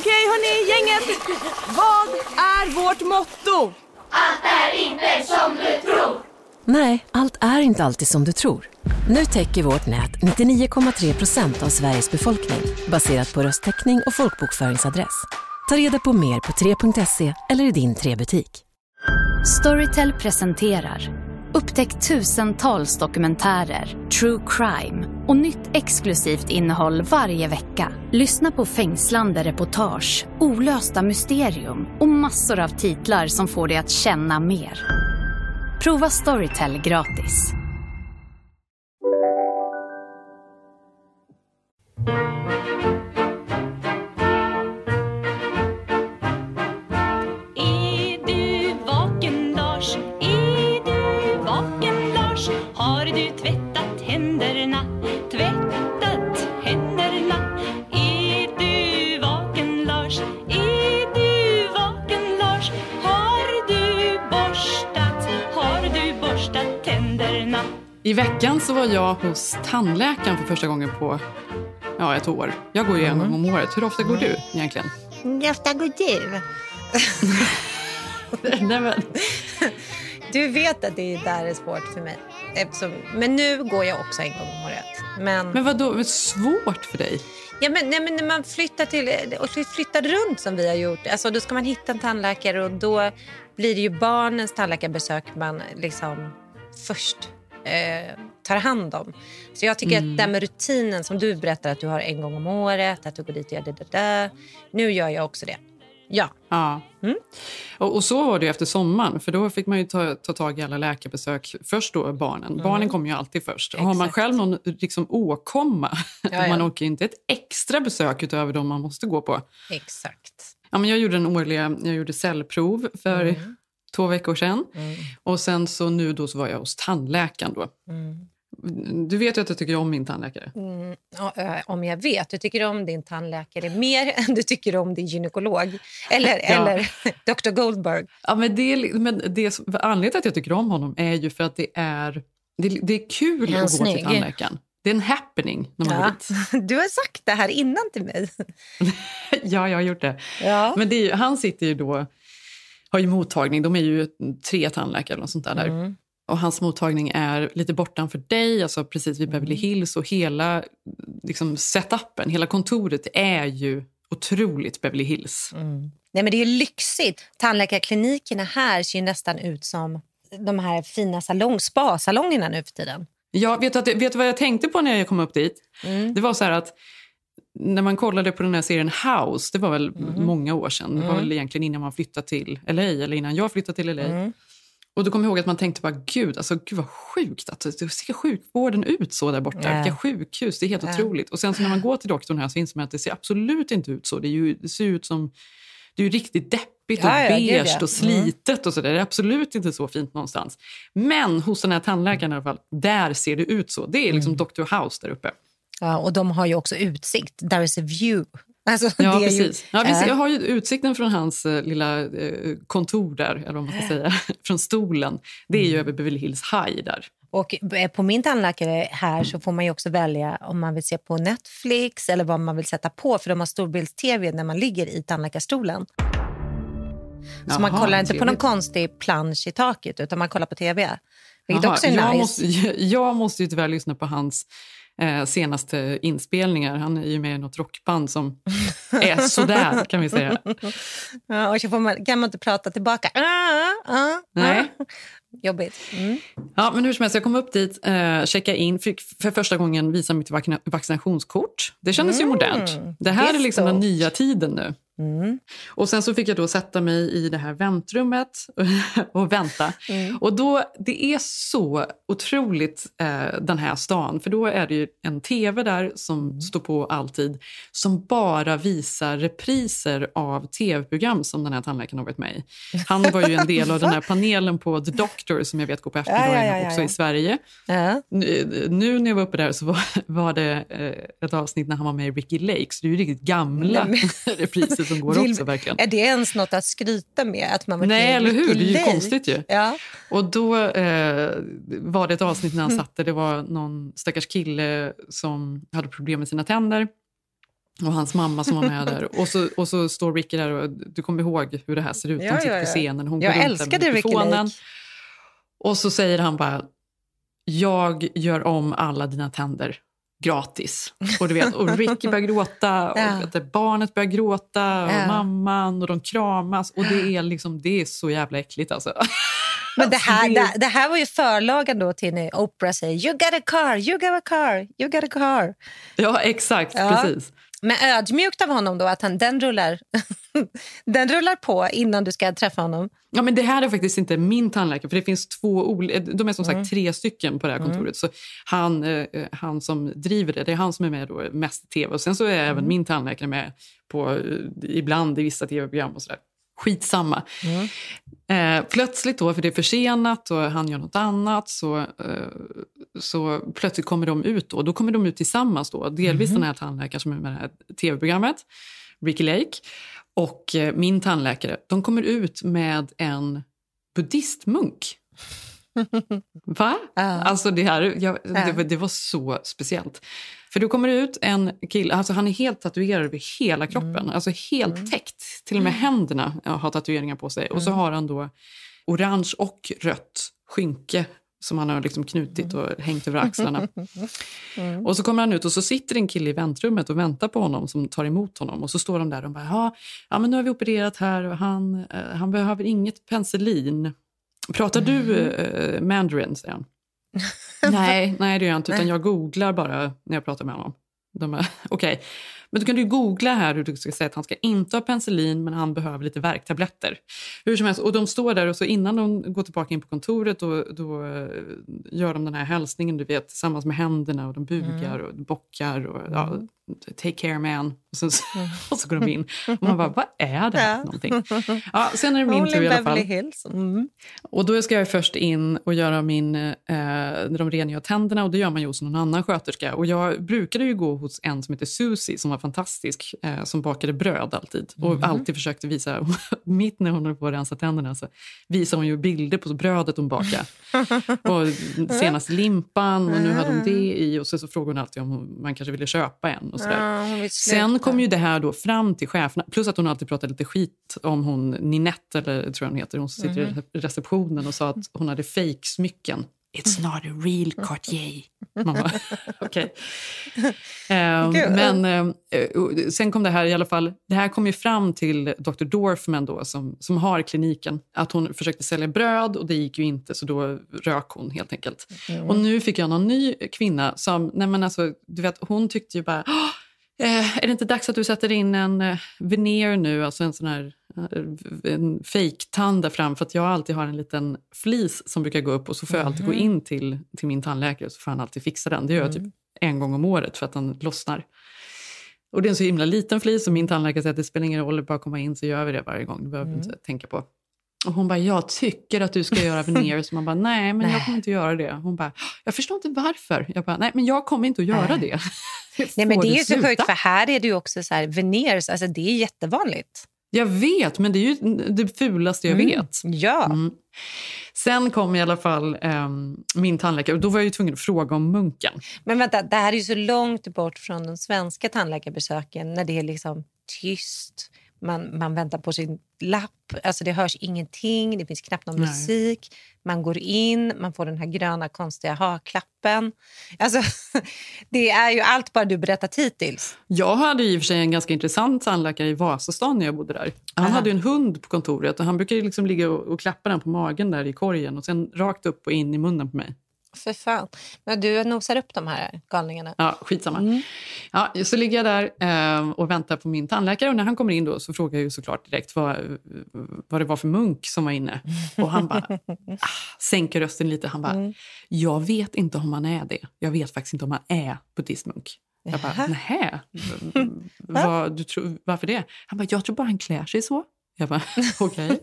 Okej, hörni, gänget. Vad är vårt motto? Allt är inte som du tror. Nej, allt är inte alltid som du tror. Nu täcker vårt nät 99,3% av Sveriges befolkning baserat på röstteckning och folkbokföringsadress. Ta reda på mer på 3.se eller i din 3-butik. Storytel presenterar upptäck tusentals dokumentärer, true crime och nytt exklusivt innehåll varje vecka. Lyssna på fängslande reportage, olösta mysterium och massor av titlar som får dig att känna mer. Prova Storytel gratis. Är du vaken, Lars? Är du vaken, Lars? Har du tvättat händerna? Tvättat händerna? Är du vaken, Lars? Är du vaken, Lars? Har du borstat tänderna? I veckan så var jag hos tandläkaren för första gången på ett år. Jag går ju en gång om året. Hur ofta går du egentligen? Hur ofta går du? Nej, men. Du vet att det där är svårt för mig. Men nu går jag också en gång om året. Men vad då? Svårt för dig? Ja, men när man flyttar runt som vi har gjort. Alltså, då ska man hitta en tandläkare och då blir det ju barnens tandläkarbesök man liksom först tar hand om. Så jag tycker att det med rutinen som du berättar att du har en gång om året, att du går dit och gör det. Nu gör jag också det. Ja. Och så var det efter sommaren, för då fick man ju ta tag i alla läkarbesök. Först då barnen. Barnen kommer ju alltid först. Och har man själv någon liksom åkomma, man åker inte ett extra besök utöver de man måste gå på. Exakt. Ja, men jag gjorde cellprov för 2 veckor sedan. Och sen så nu då så var jag hos tandläkaren då. Du vet ju att jag tycker om min tandläkare. Om jag vet, du tycker om din tandläkare mer än du tycker om din gynekolog. Eller Dr. Goldberg. Ja, men anledningen till att jag tycker om honom är ju för att det är kul att gå till tandläkaren. Det är en happening när man går dit. Du har sagt det här innan till mig. Ja, jag har gjort det. Ja. Men han sitter ju då, har ju mottagning. De är ju 3 tandläkare eller något sånt där. Och hans mottagning är lite bortanför dig, alltså precis vid Beverly Hills. Och hela liksom, setupen, hela kontoret är ju otroligt Beverly Hills. Nej, men det är ju lyxigt. Tandläkarklinikerna här ser ju nästan ut som de här fina spa-salongerna nu för tiden. Ja, vet du vad jag tänkte på när jag kom upp dit? Det var så här att när man kollade på den här serien House, det var väl många år sedan. Det var väl egentligen innan man flyttade till LA, eller innan jag flyttade till LA. Och då kom jag ihåg att man tänkte bara, gud vad sjukt att det ser sjukvården ut så där borta. Vilka sjukhus, det är helt otroligt. Och sen så när man går till doktorn här så inser man att det ser absolut inte ut så. Det ser ut som, det är ju riktigt deppigt och beige och slitet och så där. Det är absolut inte så fint någonstans. Men hos den här tandläkaren i alla fall, där ser det ut så. Det är liksom Dr. House där uppe. Ja, och de har ju också utsikt. There is a view. Alltså, ja, det är precis. Ju, jag har ju utsikten från hans lilla kontor där, eller vad man ska säga, från stolen. Det är ju över Beverly Hills High där. Och på min tandläkare här så får man ju också välja om man vill se på Netflix eller vad man vill sätta på, för de har storbilds-tv när man ligger i tandläkarstolen. Så man kollar inte på någon konstig plansch i taket, utan man kollar på tv. Vilket också är nice. Jag måste ju tyvärr lyssna på hans senaste inspelningar. Han är ju med i något rockband som är sådär, kan vi säga. Ja, och så kan man inte prata tillbaka. Nej. Jobbigt. Ja, men hur som helst, jag kom upp dit, checka in, fick för första gången visa mitt vaccinationskort. Det kändes ju modernt. Det här är liksom den nya tiden nu. Och sen så fick jag då sätta mig i det här väntrummet och vänta. Och då, det är så otroligt den här stan. För då är det ju en tv där som står på alltid, som bara visar repriser av tv-program som den här tandläkaren har varit med i. Han var ju en del av den här panelen på The Doctor som jag vet går på eftermiddagen också i Sverige. Nu när jag var uppe där så var det ett avsnitt när han var med i Ricky Lake. Så det är ju riktigt gamla repriser som går också verkligen. Är det ens något att skryta med? Att man nej, eller hur? Det är ju konstigt ju. Ja. Och då var det ett avsnitt när han satt där. Det var någon stackars kille som hade problem med sina tänder. Och hans mamma som var med där. Och så står Ricky där och du kommer ihåg hur det här ser ut. Han sitter på scenen. Hon jag älskade Ricky Lake. Och så säger han bara, jag gör om alla dina tänder gratis. Och du vet, och Ricky börjar gråta och barnet börjar gråta och mamman och de kramas. Och det är liksom, det är så jävla äckligt alltså. Men det här var ju förlagen då till när Oprah säger you got a car, you got a car, you got a car. Ja, exakt, precis. Men ödmjukt av honom då att den rullar på innan du ska träffa honom. Ja, men det här är faktiskt inte min tandläkare, för det finns de är som sagt 3 stycken på det här kontoret. Så han som driver det är han som är med då mest i tv. Och sen så är även min tandläkare med på ibland i vissa tv-program och sådär. Skitsamma. Plötsligt då, för det är försenat och han gör något annat, så plötsligt kommer de ut då. Då kommer de ut tillsammans då. Delvis den här tandläkaren som är med det här tv-programmet, Ricky Lake, och min tandläkare. De kommer ut med en buddhistmunk. Va? Alltså det här, det var så speciellt. För då kommer det ut en kille, alltså han är helt tatuerad över hela kroppen. Alltså helt täckt. Till och med händerna har tatueringar på sig. Och så har han då orange och rött skynke som han har liksom knutit och hängt över axlarna. Och så kommer han ut och så sitter en kille i väntrummet och väntar på honom som tar emot honom. Och så står de där och bara, ja men nu har vi opererat här och han behöver inget penicillin. Pratar du mandarin, säger han. Nej, det gör jag inte, utan jag googlar bara när jag pratar med honom. Okej. Men då kan du googla här hur du ska säga att han ska inte ha penicillin, men han behöver lite värktabletter. Hur som helst, och de står där och så innan de går tillbaka in på kontoret då gör de den här hälsningen, du vet, tillsammans med händerna och de bugar och bockar och take care man. Och så går de in. Och man bara, vad är det här för någonting? Ja, sen är det min tur i alla fall. Och då ska jag först in och göra när de rengör tänderna, och det gör man ju hos någon annan sköterska. Och jag brukade ju gå hos en som heter Susie som var fantastisk, som bakade bröd alltid. Och alltid försökte visa, mitt när hon höll på att rensa tänderna så visade hon ju bilder på brödet hon bakade. Och senast limpan, och nu hade hon det i, och så frågade hon alltid om man kanske ville köpa en. Och sen kom ju det här då fram till cheferna, plus att hon alltid pratade lite skit om hon Ninette, eller tror jag hon heter, hon som sitter i receptionen, och sa att hon hade fake-smycken. It's not a real Cartier. Okej. Men sen kom det här i alla fall. Det här kom ju fram till Dr. Dorfman då, som har kliniken. Att hon försökte sälja bröd och det gick ju inte, så då rök hon helt enkelt. Och nu fick jag någon ny kvinna som, nej men alltså, du vet, hon tyckte ju bara, är det inte dags att du sätter in en veneer nu, alltså en sån här en fake-tand där fram, för att jag alltid har en liten flis som brukar gå upp, och så får jag alltid gå in till min tandläkare, så får han alltid fixa den. Det gör jag typ en gång om året för att den lossnar. Och det är en så himla liten flis, och min tandläkare säger att det spelar ingen roll, bara komma in så gör vi det varje gång, du behöver inte tänka på. Och hon bara, jag tycker att du ska göra veneer. Så man bara, nej men jag kommer inte göra det. Hon bara, jag förstår inte varför. Jag bara, nej men jag kommer inte att göra det. Nej men det är ju så sjukt, för här är det ju också så här, veneers, alltså det är jättevanligt. Jag vet, men det är ju det fulaste jag vet. Ja. Sen kom i alla fall min tandläkare, och då var jag ju tvungen att fråga om munken. Men vänta, det här är ju så långt bort från de svenska tandläkarbesöken, när det är liksom tyst. Man väntar på sin lapp, alltså det hörs ingenting, det finns knappt någon musik. Man går in, man får den här gröna konstiga haklappen. Alltså det är ju allt bara du berättat hittills. Jag hade i och för sig en ganska intressant tandläkare i Vasastan när jag bodde där. Han hade en hund på kontoret, och han brukade liksom ligga och klappa den på magen där i korgen, och sen rakt upp och in i munnen på mig. För fan. Men du nosar upp de här galningarna. Ja, skitsamma. Ja, så ligger jag där och väntar på min tandläkare. Och när han kommer in då så frågar jag ju såklart direkt vad det var för munk som var inne. Och han bara sänker rösten lite. Han bara, jag vet inte om han är det. Jag vet faktiskt inte om han är buddhistmunk. Jag bara, nähä? Varför det? Han bara, jag tror bara han klär sig så. Jag bara, okej.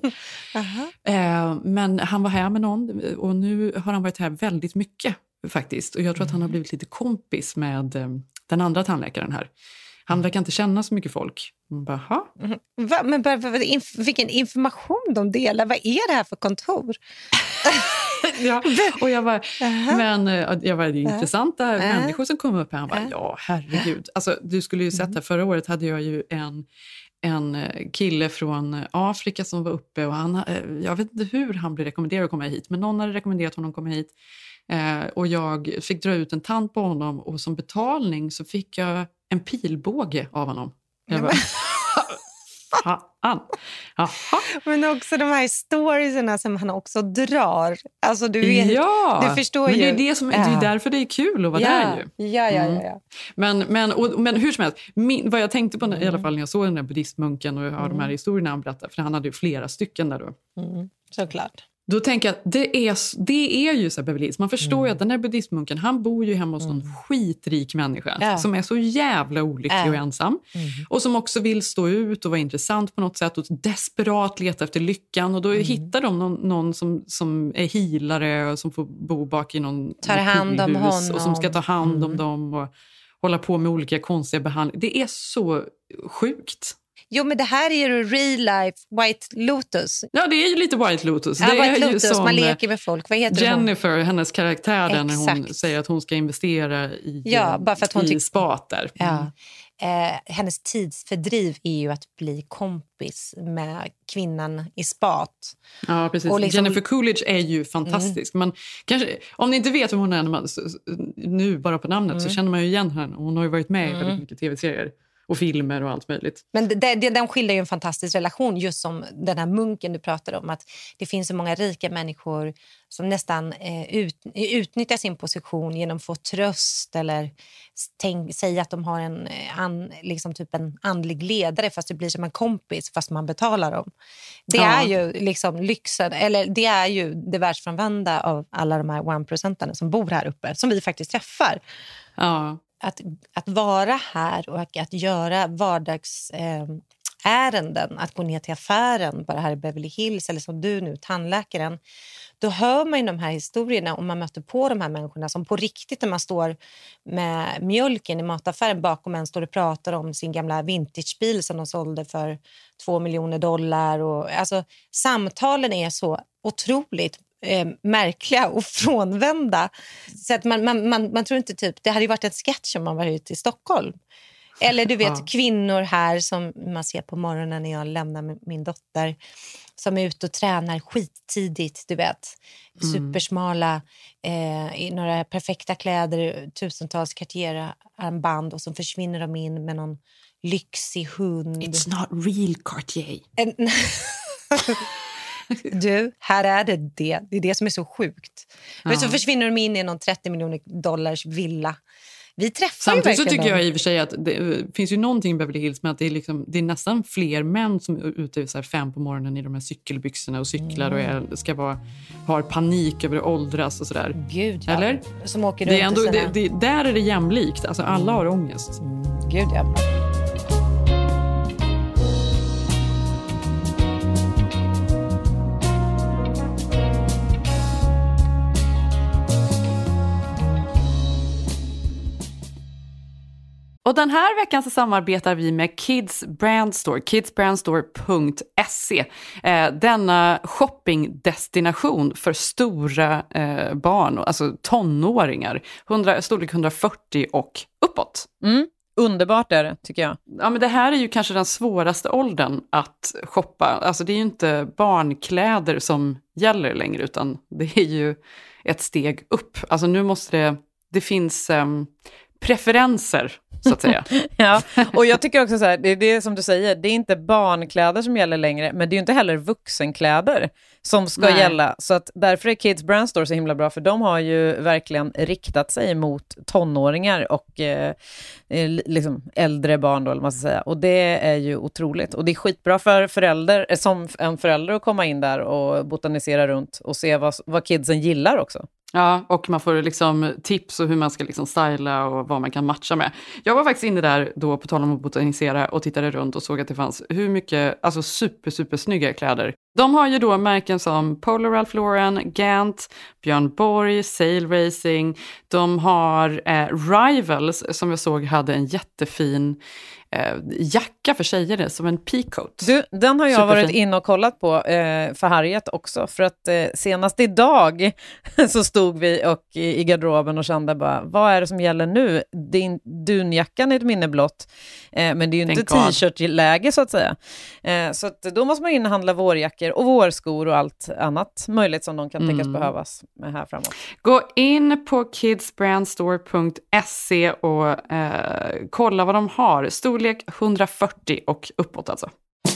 Men han var här med någon, och nu har han varit här väldigt mycket faktiskt. Och jag tror att han har blivit lite kompis med den andra tandläkaren här. Han verkar inte känna så mycket folk. Man bara, Men vilken information de delar. Vad är det här för kontor? Ja, och jag var, men jag var det intressanta människor som kom upp här. Han bara, ja herregud. Alltså, du skulle ju sett här, förra året hade jag ju en kille från Afrika som var uppe och jag vet inte hur han blev rekommenderad att komma hit, men någon hade rekommenderat honom att komma hit och jag fick dra ut en tand på honom och som betalning så fick jag en pilbåge av honom. Jag bara, fan. Jaha. Men också de här storiesarna som han också drar. Alltså du vet, du förstår men ju. det är därför det är kul att vara där ju. Ja. Men hur som helst, vad jag tänkte på i alla fall när jag såg den där buddhistmunken och de här historierna han berättade, för han hade ju flera stycken där då. Såklart. Då tänker jag att det är ju så här Beverly Hills. Man förstår ju att den här buddhistmunken, han bor ju hemma hos någon skitrik människa som är så jävla olycklig och ensam. Och som också vill stå ut och vara intressant på något sätt och desperat leta efter lyckan. Och då hittar de någon som är healare och som får bo bak i någon tar hand om honom. Och som ska ta hand om dem och hålla på med olika konstiga behandlingar. Det är så sjukt. Jo, men det här är ju real life White Lotus. Ja, det är ju lite White Lotus. Ja, det White är Lotus, ju som man leker med folk. Vad heter Jennifer, hennes karaktär där, när hon Exakt. säger att hon ska investera bara för att hon i spat där. Ja. Hennes tidsfördriv är ju att bli kompis med kvinnan i spat. Ja, precis. Och liksom, Jennifer Coolidge är ju fantastisk. Men kanske, om ni inte vet vem hon är nu bara på namnet så känner man ju igen henne. Hon har ju varit med i väldigt mycket tv-serier. Och filmer och allt möjligt. Men den skildrar ju en fantastisk relation, just som den här munken du pratade om. Att det finns så många rika människor som nästan utnyttjar sin position genom att få tröst eller säga att de har liksom typ en andlig ledare, fast det blir som en kompis fast man betalar dem. Det är ju liksom lyxen, eller det är ju det världsfrånvända av alla de här 1%arna som bor här uppe, som vi faktiskt träffar. Ja. Att vara här och att göra vardagsärenden, att gå ner till affären bara här i Beverly Hills eller som du nu, tandläkaren, då hör man ju de här historierna och man möter på de här människorna som på riktigt, när man står med mjölken i mataffären bakom en, står och pratar om sin gamla vintagebil som de sålde för $2 miljoner. Och, alltså, samtalen är så otroligt märkliga och frånvända så att man tror inte typ, det hade ju varit en sketch om man var ute i Stockholm. Eller du vet, kvinnor här som man ser på morgonen när jag lämnar min dotter, som är ute och tränar skittidigt, du vet. Supersmala, i några perfekta kläder, tusentals Cartier-armband, och så försvinner de in med någon lyxig hund. It's not real Cartier. Du, här är det. Det är det som är så sjukt. Men så försvinner de in i någon $30 miljoner villa. Vi träffar samtidigt så tycker dem. jag i och för sig att det finns ju någonting i Beverly Hills med att det är nästan fler män som är ute så här 5 på morgonen i de här cykelbyxorna och cyklar och har panik över att åldras och sådär. Gud, ja. Eller? Som åker det är runt ändå, där är det jämlikt. Alltså alla har ångest. Gud, ja. Och den här veckan så samarbetar vi med Kids Brand Store, kidsbrandstore.se. Denna shoppingdestination för stora barn, alltså tonåringar, storlek 140 och uppåt. Underbart är det, tycker jag. Ja, men det här är ju kanske den svåraste åldern att shoppa. Alltså det är ju inte barnkläder som gäller längre, utan det är ju ett steg upp. Alltså nu måste det finns preferenser, så att säga. Ja, och jag tycker också så här, det är som du säger, det är inte barnkläder som gäller längre, men det är ju inte heller vuxenkläder som ska gälla. Så att därför är Kids Brand Store så himla bra, för de har ju verkligen riktat sig mot tonåringar och liksom äldre barn då, eller man ska säga. Och det är ju otroligt. Och det är skitbra för förälder, som en förälder, att komma in där och botanisera runt och se vad kidsen gillar också. Ja, och man får liksom tips om hur man ska liksom styla och vad man kan matcha med. Jag var faktiskt inne där då, på tal om att botanisera, och tittade runt och såg att det fanns hur mycket, alltså super snygga kläder. De har ju då märken som Polo Ralph Lauren, Gant, Björn Borg, Sail Racing. De har Rivals, som jag såg hade en jättefin jacka för tjejer, som en peacoat. Du, den har jag varit in och kollat på för Harriet också, för att senast idag så stod vi och i garderoben och kände bara, vad är det som gäller nu? Dunjackan är ett minne blott, men det är ju inte t-shirt-läge så att säga. Så att då måste man inhandla vårjackor och vårskor och allt annat möjligt som de kan tänkas behövas med här framåt. Gå in på kidsbrandstore.se och kolla vad de har. Storlek 140 och uppåt alltså.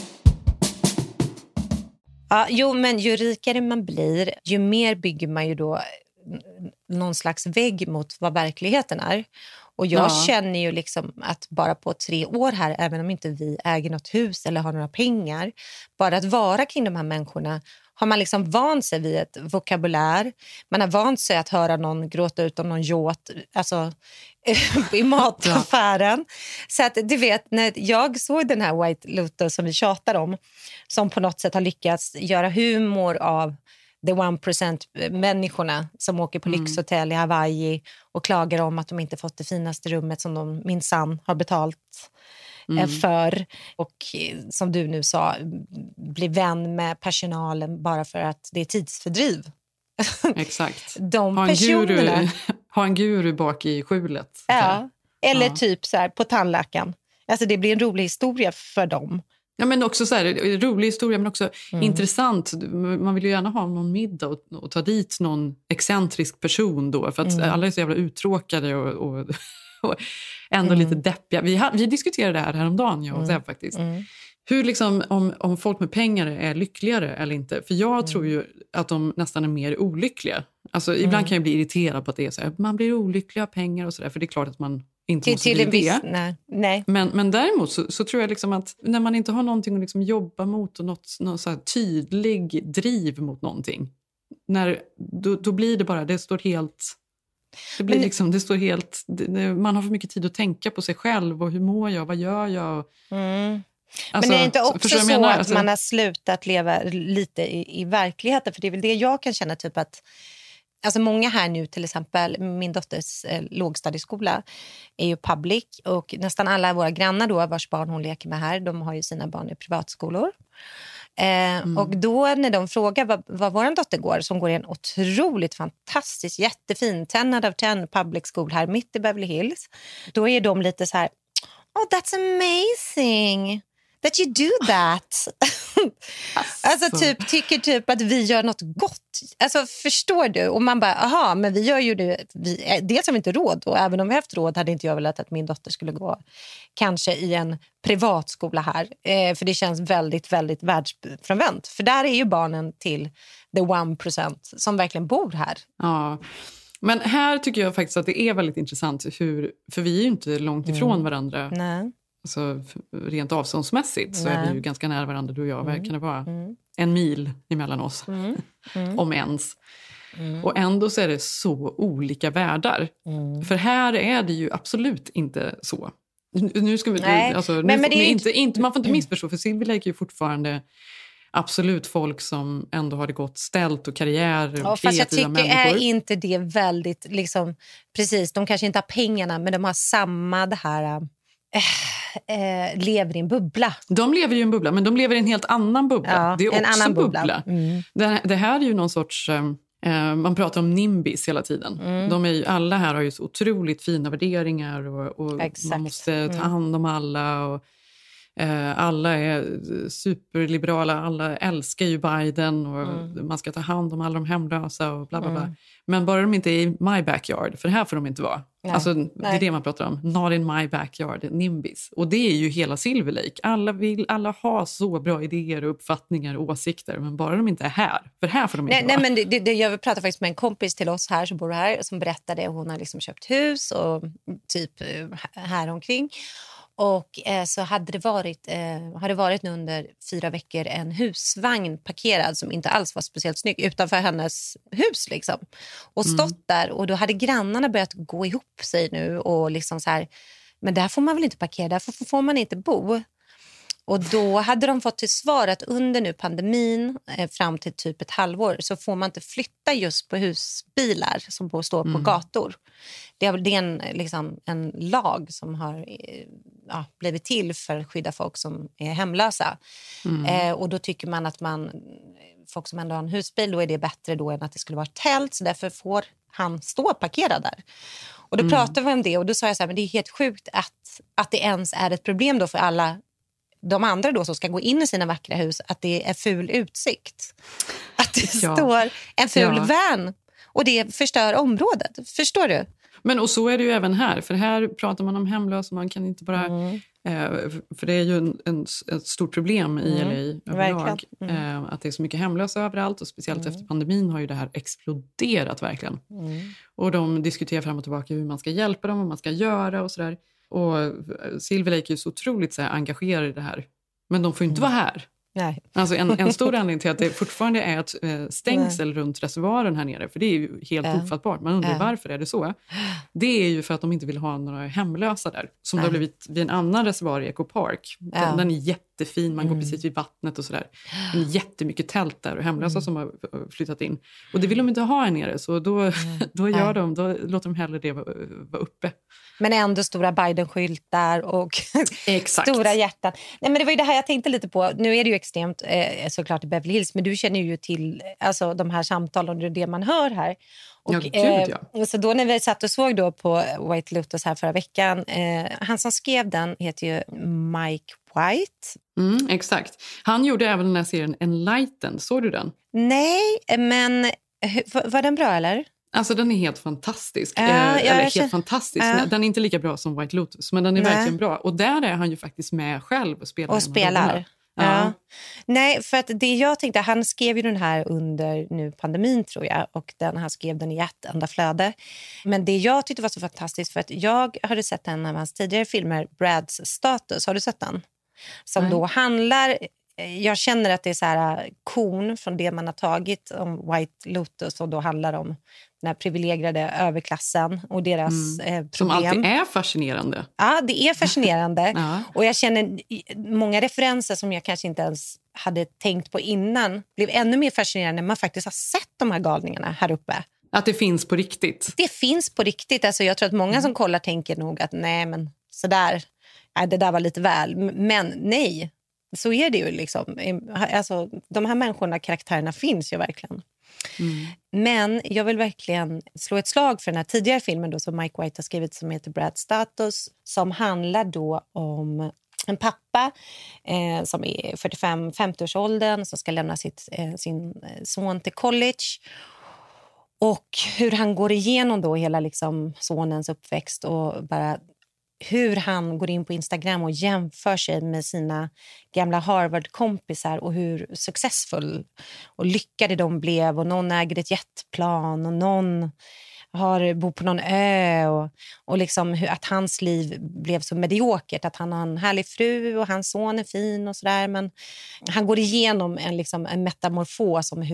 Ja, jo, men ju rikare man blir, ju mer bygger man ju då någon slags vägg mot vad verkligheten är. Och jag känner ju liksom att bara på 3 år här, även om inte vi äger något hus eller har några pengar, bara att vara kring de här människorna har man liksom vant sig vid ett vokabulär. Man har vant sig att höra någon gråta ut om någon yacht, alltså i mataffären. Så att du vet, när jag såg den här White Lotus som vi tjatar om, som på något sätt har lyckats göra humor av the 1% människorna som åker på lyxhotell i Hawaii och klagar om att de inte fått det finaste rummet som de minsann har betalt för. Och som du nu sa, bli vän med personalen bara för att det är tidsfördriv. Exakt. De personerna... Ha en guru bak i skjulet. Ja, eller typ så här på tandläkaren. Alltså det blir en rolig historia för dem. Ja, men också så här, rolig historia, men också intressant. Man vill ju gärna ha någon middag och ta dit någon excentrisk person då. För att alla är så jävla uttråkade och ändå lite deppiga. Vi diskuterade det här häromdagen, jag och Zeb faktiskt. Hur liksom, om folk med pengar är lyckligare eller inte. För jag tror ju att de nästan är mer olyckliga. Alltså ibland kan jag bli irriterad på att det är så här, man blir olycklig av pengar och sådär. För det är klart att man inte måste bli det. Nej. Men däremot så tror jag liksom att när man inte har någonting att liksom jobba mot och någon så här tydlig driv mot någonting. Då blir det bara, det står helt... Det blir liksom, det står helt... Man har för mycket tid att tänka på sig själv och hur mår jag, vad gör jag... Alltså, men är det inte också så att man har slutat leva lite i verkligheten? För det är väl det jag kan känna, typ att alltså många här nu, till exempel min dotters lågstadieskola är ju public, och nästan alla våra grannar då, vars barn hon leker med här, de har ju sina barn i privatskolor. Och då när de frågar vad vår dotter går, som går i en otroligt fantastisk, jättefin 10 out of 10 public school här mitt i Beverly Hills, då är de lite så här, oh, that's amazing that you do that. Alltså tycker typ att vi gör något gott. Alltså förstår du? Och man bara, aha, men vi gör ju det. Dels har vi inte råd, och även om vi haft råd hade inte jag velat att min dotter skulle gå kanske i en privatskola här. För det känns väldigt, väldigt världsfrånvänt. För där är ju barnen till the 1% som verkligen bor här. Ja. Men här tycker jag faktiskt att det är väldigt intressant för vi är ju inte långt ifrån varandra. Nej. Alltså, rent avståndsmässigt så är vi ju ganska nära varandra, du och jag. Kan det vara 1 mil emellan oss? Om ens. Och ändå så är det så olika världar. För här är det ju absolut inte så. Nu ska vi... man får inte missförstå, för Silvia leker ju fortfarande absolut folk som ändå har det gott ställt och karriär och kreativa fast jag tycker människor. Är inte det väldigt liksom, precis, de kanske inte har pengarna, men de har samma det här lever i en bubbla. De lever ju i en bubbla, men de lever i en helt annan bubbla. Ja, det är en också annan bubbla. Det här är ju någon sorts man pratar om nimbis hela tiden. Alla här har ju så otroligt fina värderingar och man måste ta hand om alla och alla är superliberala, alla älskar ju Biden och man ska ta hand om alla de hemlösa och bla bla bla. Men bara de inte är i my backyard, för här får de inte vara. Nej. Alltså, det är det man pratar om. Not in my backyard, nimbis. Och det är ju hela Silver Lake. Alla har så bra idéer och uppfattningar och åsikter, men bara de inte är här. För här får de inte vara. Nej, men jag pratade faktiskt med en kompis till oss här som bor här, som berättade att hon har liksom köpt hus och typ här omkring. Och så hade det varit nu under 4 veckor en husvagn parkerad som inte alls var speciellt snygg utanför hennes hus liksom. Och stått där, och då hade grannarna börjat gå ihop sig nu och liksom så här, men där får man väl inte parkera, där får man inte bo. Och då hade de fått till svar att under nu pandemin fram till typ ett halvår så får man inte flytta just på husbilar som står på gator. Det är en lag som har blivit till för att skydda folk som är hemlösa. Och då tycker man att folk som ändå har en husbil, då är det bättre då än att det skulle vara tält. Så därför får han stå parkerad där. Och då pratade vi om det och då sa jag så här, men det är helt sjukt att det ens är ett problem då för alla de andra då som ska gå in i sina vackra hus, att det är ful utsikt. Att det står en ful van och det förstör området. Förstår du? Men och så är det ju även här, för här pratar man om hemlösa, man kan inte bara... för det är ju ett stort problem i LA överlag. Att det är så mycket hemlösa överallt och speciellt efter pandemin har ju det här exploderat verkligen. Och de diskuterar fram och tillbaka hur man ska hjälpa dem, vad man ska göra och sådär. Och Silver Lake är ju så otroligt så här, engagerad i det här. Men de får ju inte vara här. Nej. Alltså en stor anledning till att det fortfarande är ett stängsel runt reservoaren här nere, för det är ju helt ofattbart. Man undrar varför är det så. Det är ju för att de inte vill ha några hemlösa där. Som det har blivit vid en annan reservoar i Echo Park. Den är jättefin, man går precis vid vattnet och sådär. Det är jättemycket tält där och hemlösa som har flyttat in. Och det vill de inte ha här nere, så då låter de hellre det vara uppe. Men ändå stora Biden-skyltar och stora hjärtan. Nej, men det var ju det här jag tänkte lite på. Nu är det ju extremt såklart i Beverly Hills, men du känner ju till alltså, de här samtalen och det man hör här. Och, så då när vi satt och såg då på White Lotus här förra veckan, han som skrev den heter ju Mike White. Exakt. Han gjorde även den här serien Enlightened. Såg du den? Nej, men var den bra eller? Alltså den är helt fantastisk. Fantastisk. Den är inte lika bra som White Lotus, men den är verkligen bra. Och där är han ju faktiskt med själv och spelar. Ja. Nej, för att det jag tänkte, han skrev ju den här under nu pandemin tror jag, och han skrev den i ett enda flöde. Men det jag tyckte var så fantastiskt, för att jag hade sett en av hans tidigare filmer, Brads Status, har du sett den? Som då handlar, jag känner att det är så här kon från det man har tagit om White Lotus, och då handlar om den här privilegierade överklassen och deras problem. Som alltid är fascinerande. Ja, det är fascinerande. Och jag känner många referenser som jag kanske inte ens hade tänkt på innan blev ännu mer fascinerande när man faktiskt har sett de här galningarna här uppe. Att det finns på riktigt? Det finns på riktigt. Alltså jag tror att många som kollar tänker nog att nej, men sådär, det där var lite väl. Men nej, så är det ju liksom. Alltså, de här människorna, karaktärerna finns ju verkligen. Men jag vill verkligen slå ett slag för den här tidigare filmen då, som Mike White har skrivit, som heter Brad Status, som handlar då om en pappa som är 45-50-årsåldern som ska lämna sin son till college, och hur han går igenom då hela liksom sonens uppväxt och bara hur han går in på Instagram och jämför sig med sina gamla Harvard-kompisar och hur successfull och lyckade de blev. Och någon äger ett jetplan och någon bor på någon ö. Och liksom att hans liv blev så mediokert. Att han har en härlig fru och hans son är fin och sådär. Men han går igenom en metamorfos om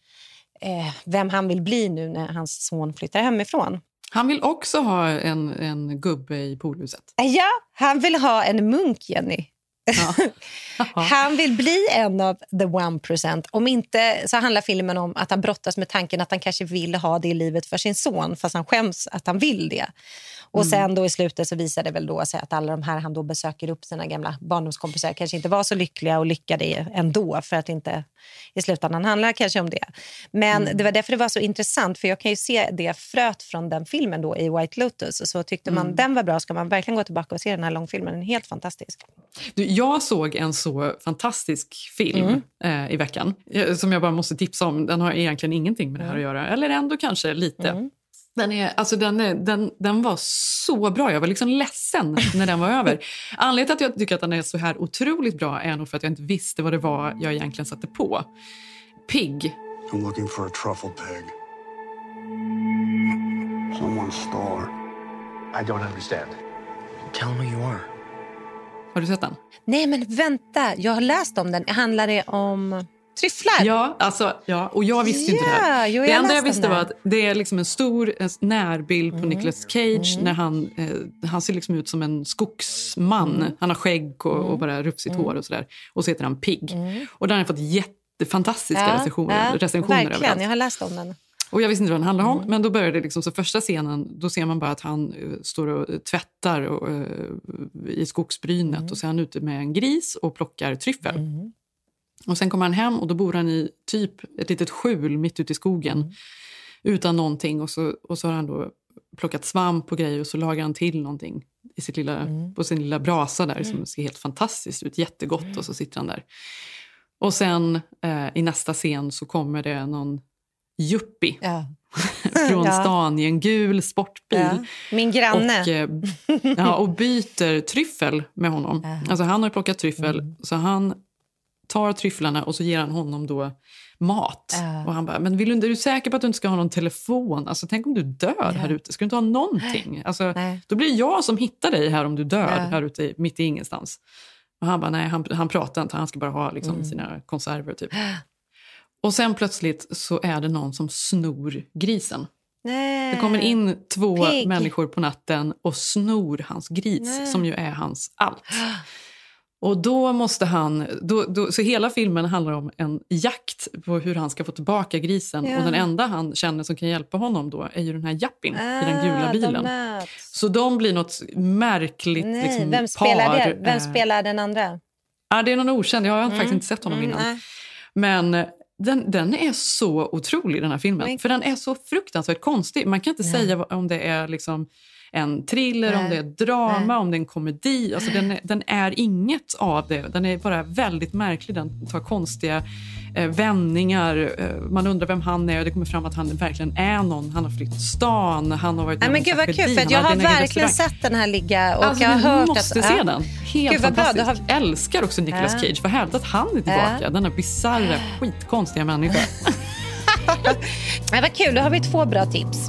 vem han vill bli nu när hans son flyttar hemifrån. Han vill också ha en gubbe i poolhuset. Ja, han vill ha en munk, Jenny. Ja. Han vill bli en av the 1%. Om inte så handlar filmen om att han brottas med tanken att han kanske vill ha det i livet för sin son, fast han skäms att han vill det. Och sen då i slutet så visar det väl då sig att alla de här han då besöker upp sina gamla barndomskompisar kanske inte var så lyckliga och lyckade ändå, för att inte i slutändan handlar kanske om det. Men det var därför det var så intressant, för jag kan ju se det fröt från den filmen då i White Lotus, och så tyckte man den var bra, ska man verkligen gå tillbaka och se den här långfilmen, den är helt fantastisk. Jag såg en så fantastisk film i veckan som jag bara måste tipsa om. Den har egentligen ingenting med det här att göra, eller ändå kanske lite. Den var så bra. Jag var liksom ledsen när den var över. Anledningen till att jag tycker att den är så här otroligt bra är nog för att jag inte visste vad det var jag egentligen satte på. Pig. I'm looking for a truffle pig. Someone stole. I don't understand. Tell me who you are. Har du sett den? Nej, men vänta. Jag har läst om den. Handlar det om Tryfflar? Ja, och jag visste inte det här. Jo, det enda jag visste var att det är liksom en närbild på Nicolas Cage när han ser liksom ut som en skogsman. Han har skägg och bara rufsigt hår och sådär. Och så heter han Pig. Och där har han fått jättefantastiska recensioner verkligen, överallt. jag har läst om den. Och jag visste inte vad den handlar om, men då började det liksom, så första scenen, då ser man bara att han står och tvättar i skogsbrynet och så är han ute med en gris och plockar tryffel. Och sen kommer han hem och då bor han i typ ett litet skjul mitt ute i skogen utan någonting och så har han då plockat svamp och grejer och så lagar han till någonting i sitt på sin lilla brasa där som ser helt fantastiskt ut, jättegott och så sitter han där. Och sen i nästa scen så kommer det någon yuppie från stan i en gul sportbil. Ja. Min granne. Och byter tryffel med honom. Alltså han har plockat tryffel så han tar tryfflarna och så ger han honom då mat. Och han bara, men är du säker på att du inte ska ha någon telefon? Alltså tänk om du dör här ute. Ska du inte ha någonting? Alltså, då blir det jag som hittar dig här om du dör här ute mitt i ingenstans. Och han bara, nej han pratar inte. Han ska bara ha liksom, sina konserver typ. Och sen plötsligt så är det någon som snor grisen. Nej. Det kommer in 2 människor på natten och snor hans gris som ju är hans allt. Och då måste han, så hela filmen handlar om en jakt på hur han ska få tillbaka grisen. Och den enda han känner som kan hjälpa honom då är ju den här jappin i den gula bilen. Så de blir något märkligt liksom, Vem spelar par. det? Vem spelar den andra? Det är någon okänd, jag har faktiskt inte sett honom innan. Nej. Men den är så otrolig den här filmen. För den är så fruktansvärt konstig. Man kan inte säga om det är liksom en thriller, om det är drama, om det är en komedi. Alltså den är inget av det. Den är bara väldigt märklig. Den tar konstiga vändningar. Man undrar vem han är. Det kommer fram att han verkligen är någon. Han har flytt stan. Han har varit men gud vad kul, för jag har verkligen sett den här ligga. Och alltså, jag har hört måste se den. Helt gud, vad fantastisk. bra. Älskar också Nicolas Cage. För hävdat att han är tillbaka. Den här bizarra, skitkonstiga människan. Vad kul, då har vi 2 bra tips.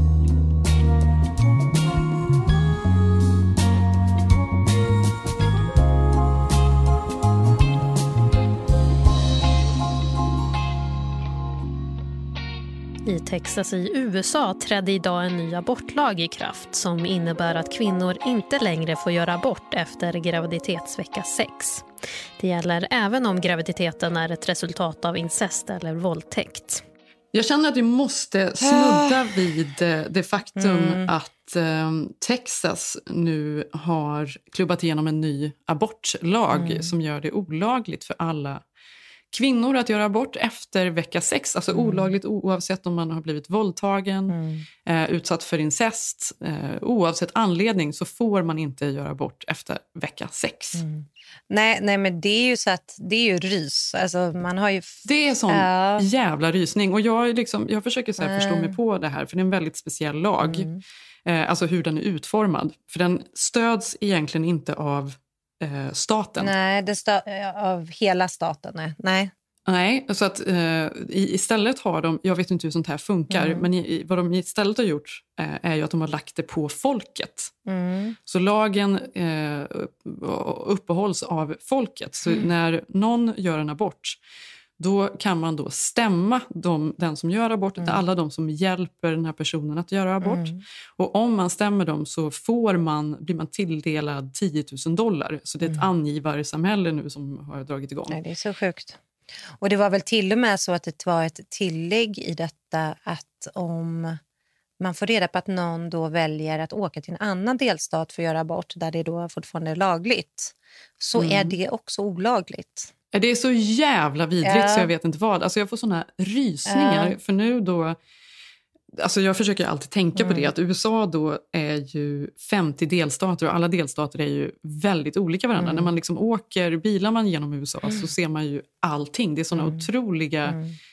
I Texas i USA trädde idag en ny abortlag i kraft som innebär att kvinnor inte längre får göra abort efter graviditetsvecka 6. Det gäller även om graviditeten är ett resultat av incest eller våldtäkt. Jag känner att vi måste snudda vid det faktum att Texas nu har klubbat igenom en ny abortlag som gör det olagligt för alla kvinnor att göra abort efter vecka 6. Alltså olagligt oavsett om man har blivit våldtagen, utsatt för incest. Oavsett anledning så får man inte göra abort efter vecka 6. Nej, men det är ju så att det är ju rys. Alltså, man har ju det är sån jävla rysning. Och jag försöker så här förstå mig på det här. För det är en väldigt speciell lag. Alltså hur den är utformad. För den stöds egentligen inte av staten. Nej, av hela staten. Nej, så att istället har de, jag vet inte hur sånt här funkar, men vad de istället har gjort är ju att de har lagt det på folket. Så lagen uppehålls av folket. Så när någon gör en abort, då kan man då stämma den som gör abort, alla de som hjälper den här personen att göra abort. Och om man stämmer dem så blir man tilldelad $10,000. Så det är ett angivarsamhälle nu som har dragit igång. Nej, det är så sjukt. Och det var väl till och med så att det var ett tillägg i detta att om man får reda på att någon då väljer att åka till en annan delstat för att göra abort där det då fortfarande är lagligt, så är det också olagligt. Det är så jävla vidrigt så jag vet inte vad. Alltså jag får såna rysningar. För nu då... Alltså jag försöker alltid tänka på det. Att USA då är ju 50 delstater. Och alla delstater är ju väldigt olika varandra. När man liksom bilar man genom USA så ser man ju allting. Det är såna otroliga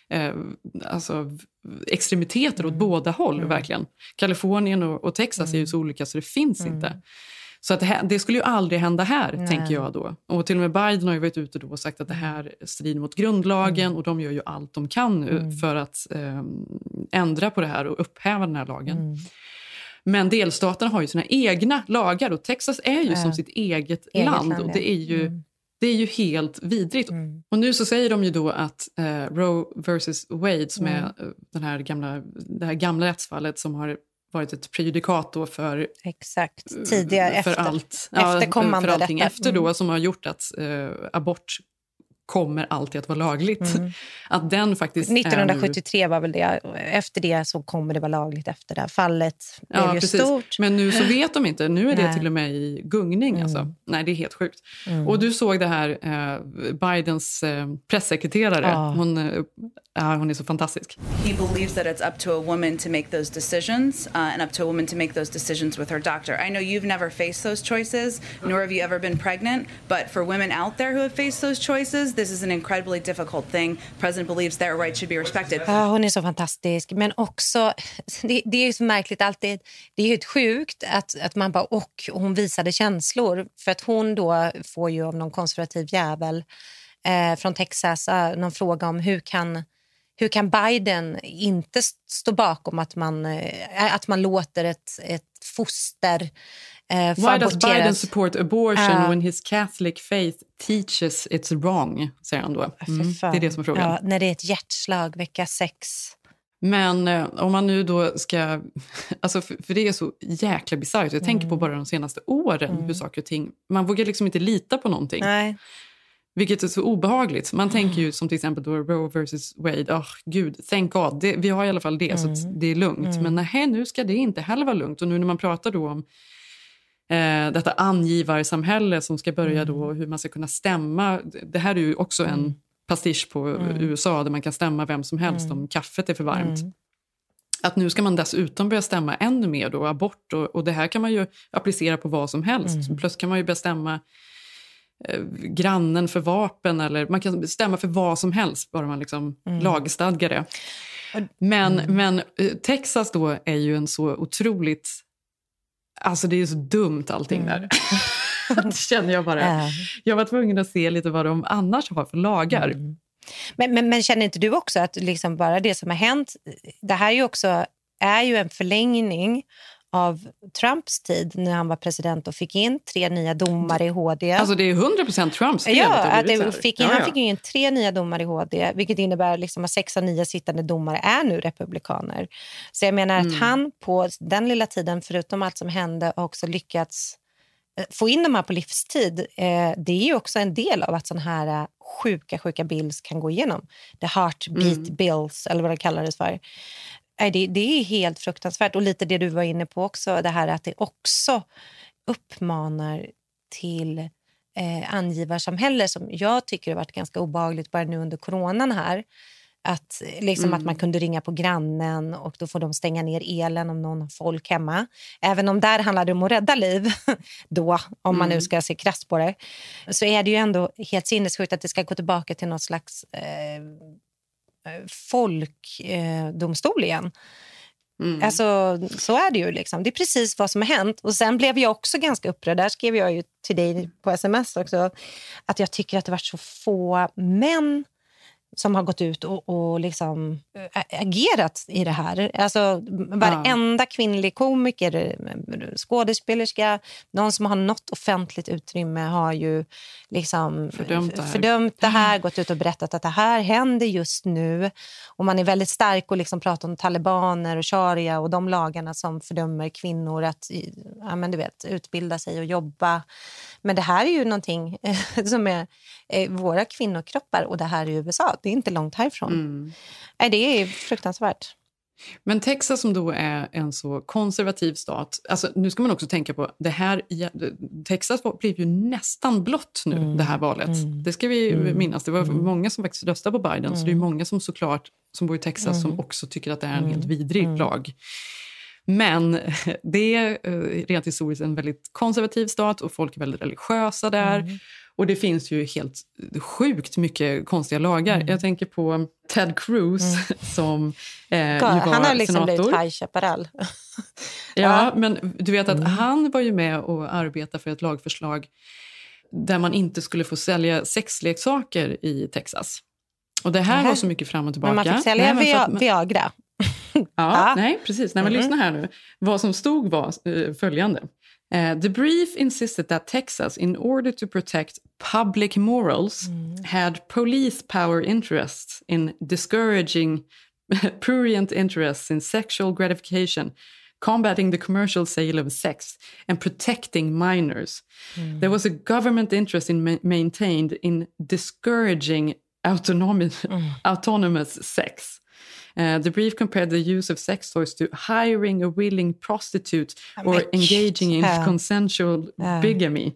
extremiteter åt båda håll verkligen. Kalifornien och Texas är ju så olika så det finns inte. Så att det skulle ju aldrig hända här, tänker jag då. Och till och med Biden har ju varit ute då och sagt att det här strider mot grundlagen och de gör ju allt de kan nu för att ändra på det här och upphäva den här lagen. Men delstaterna har ju sina egna lagar och Texas är ju som sitt eget land och det Det är ju helt vidrigt. Och nu så säger de ju då att Roe versus Wade, som är det här gamla rättsfallet som har varit ett prejudikat då för tidigare för efterkommande för allting rätter. efter då, som har gjort att abort kommer alltid att vara lagligt. Att den faktiskt 1973 var väl det. Efter det så kommer det vara lagligt efter det här fallet. Blev ju precis. stort. Men nu så vet de inte. Nu är det till och med i gungning. Alltså. Nej, det är helt sjukt. Och du såg det här Bidens pressekreterare. Hon är så fantastisk. He believes that it's up to a woman to make those decisions and up to a woman to make those decisions with her doctor. I know you've never faced those choices, nor have you ever been pregnant, but for women out there who have faced those choices, this is an incredibly difficult thing. President believes their rights should be respected. Hon är så fantastisk, men också det är ju så märkligt alltid. Det är ju ett sjukt att man bara och hon visade känslor, för att hon då får ju av någon konservativ jävel från Texas någon fråga om hur kan Biden inte stå bakom att man låter ett foster Why does Biden support abortion when his Catholic faith teaches it's wrong, säger han då. Det är det som är frågan. Ja, när det är ett hjärtslag vecka 6. Men om man nu då ska... Alltså för det är så jäkla bisarrt. Jag tänker på bara de senaste åren hur saker och ting... Man vågar liksom inte lita på någonting. Nej. Vilket är så obehagligt. Man tänker ju som till exempel då Roe versus Wade. Gud, thank God. Vi har i alla fall det, så att det är lugnt. Men nej, nu ska det inte heller vara lugnt. Och nu när man pratar då om detta angivarsamhälle som ska börja då, hur man ska kunna stämma. Det här är ju också en pastisch på USA där man kan stämma vem som helst om kaffet är för varmt. Att nu ska man dessutom börja stämma ännu mer då, abort. Och det här kan man ju applicera på vad som helst. Plus kan man ju bestämma grannen för vapen, eller man kan stämma för vad som helst bara man liksom lagstadgar det. Men Texas då är ju en så otroligt, alltså det är ju så dumt allting där. Det känner jag bara. Jag var tvungen att se lite vad de annars har för lagar. Men känner inte du också att liksom bara det som har hänt, det här är ju en förlängning av Trumps tid när han var president och fick in 3 nya domare i HD. Alltså det är 100% Trumps fel. Ja, att han fick in 3 nya domare i HD, vilket innebär liksom att 6 av 9 sittande domare är nu republikaner. Så jag menar att han på den lilla tiden, förutom allt som hände, också lyckats få in de här på livstid. Det är ju också en del av att sådana här sjuka bills kan gå igenom. The heartbeat bills, eller vad det kallades för. Det är helt fruktansvärt. Och lite det du var inne på också, det här att det också uppmanar till angivarsamhälle som jag tycker har varit ganska obehagligt bara nu under coronan här. Att, liksom att man kunde ringa på grannen och då får de stänga ner elen om någon har folk hemma. Även om där handlar det om att rädda liv då, om man nu ska se krasst på det. Så är det ju ändå helt sinnessjukt att det ska gå tillbaka till något slags folkdomstol igen. Alltså, så är det ju liksom. Det är precis vad som har hänt. Och sen blev jag också ganska upprörd. Där skrev jag ju till dig på sms också att jag tycker att det varit så få män som har gått ut och liksom agerat i det här. Alltså varenda kvinnlig komiker, skådespelerska, någon som har något offentligt utrymme har ju liksom fördömt det här, gått ut och berättat att det här händer just nu. Och man är väldigt stark och liksom pratar om talibaner och sharia och de lagarna som fördömer kvinnor att utbilda sig och jobba. Men det här är ju någonting som är våra kvinnokroppar, och det här är USA. Det är inte långt härifrån. Det är fruktansvärt. Men Texas som då är en så konservativ stat, alltså nu ska man också tänka på det här, Texas blev ju nästan blått nu det här valet. Det ska vi minnas. Det var många som faktiskt röstade på Biden, så det är många som såklart som bor i Texas som också tycker att det är en helt vidrig lag. Men det är rent historiskt en väldigt konservativ stat och folk är väldigt religiösa där. Och det finns ju helt sjukt mycket konstiga lagar. Jag tänker på Ted Cruz som ju var han har liksom senator. blivit High Chaparral. Ja, men du vet att han var ju med och arbetade för ett lagförslag där man inte skulle få sälja sexleksaker i Texas. Och det här var så mycket fram och tillbaka. Men man fick sälja Viagra. Nej, precis. När man lyssnar här nu. Vad som stod var följande. The brief insisted that Texas, in order to protect public morals, had police power interests in discouraging prurient interests in sexual gratification, combating the commercial sale of sex, and protecting minors. There was a government interest maintained in discouraging autonomous sex. The brief compared the use of sex toys to hiring a willing prostitute or engaging in consensual bigamy.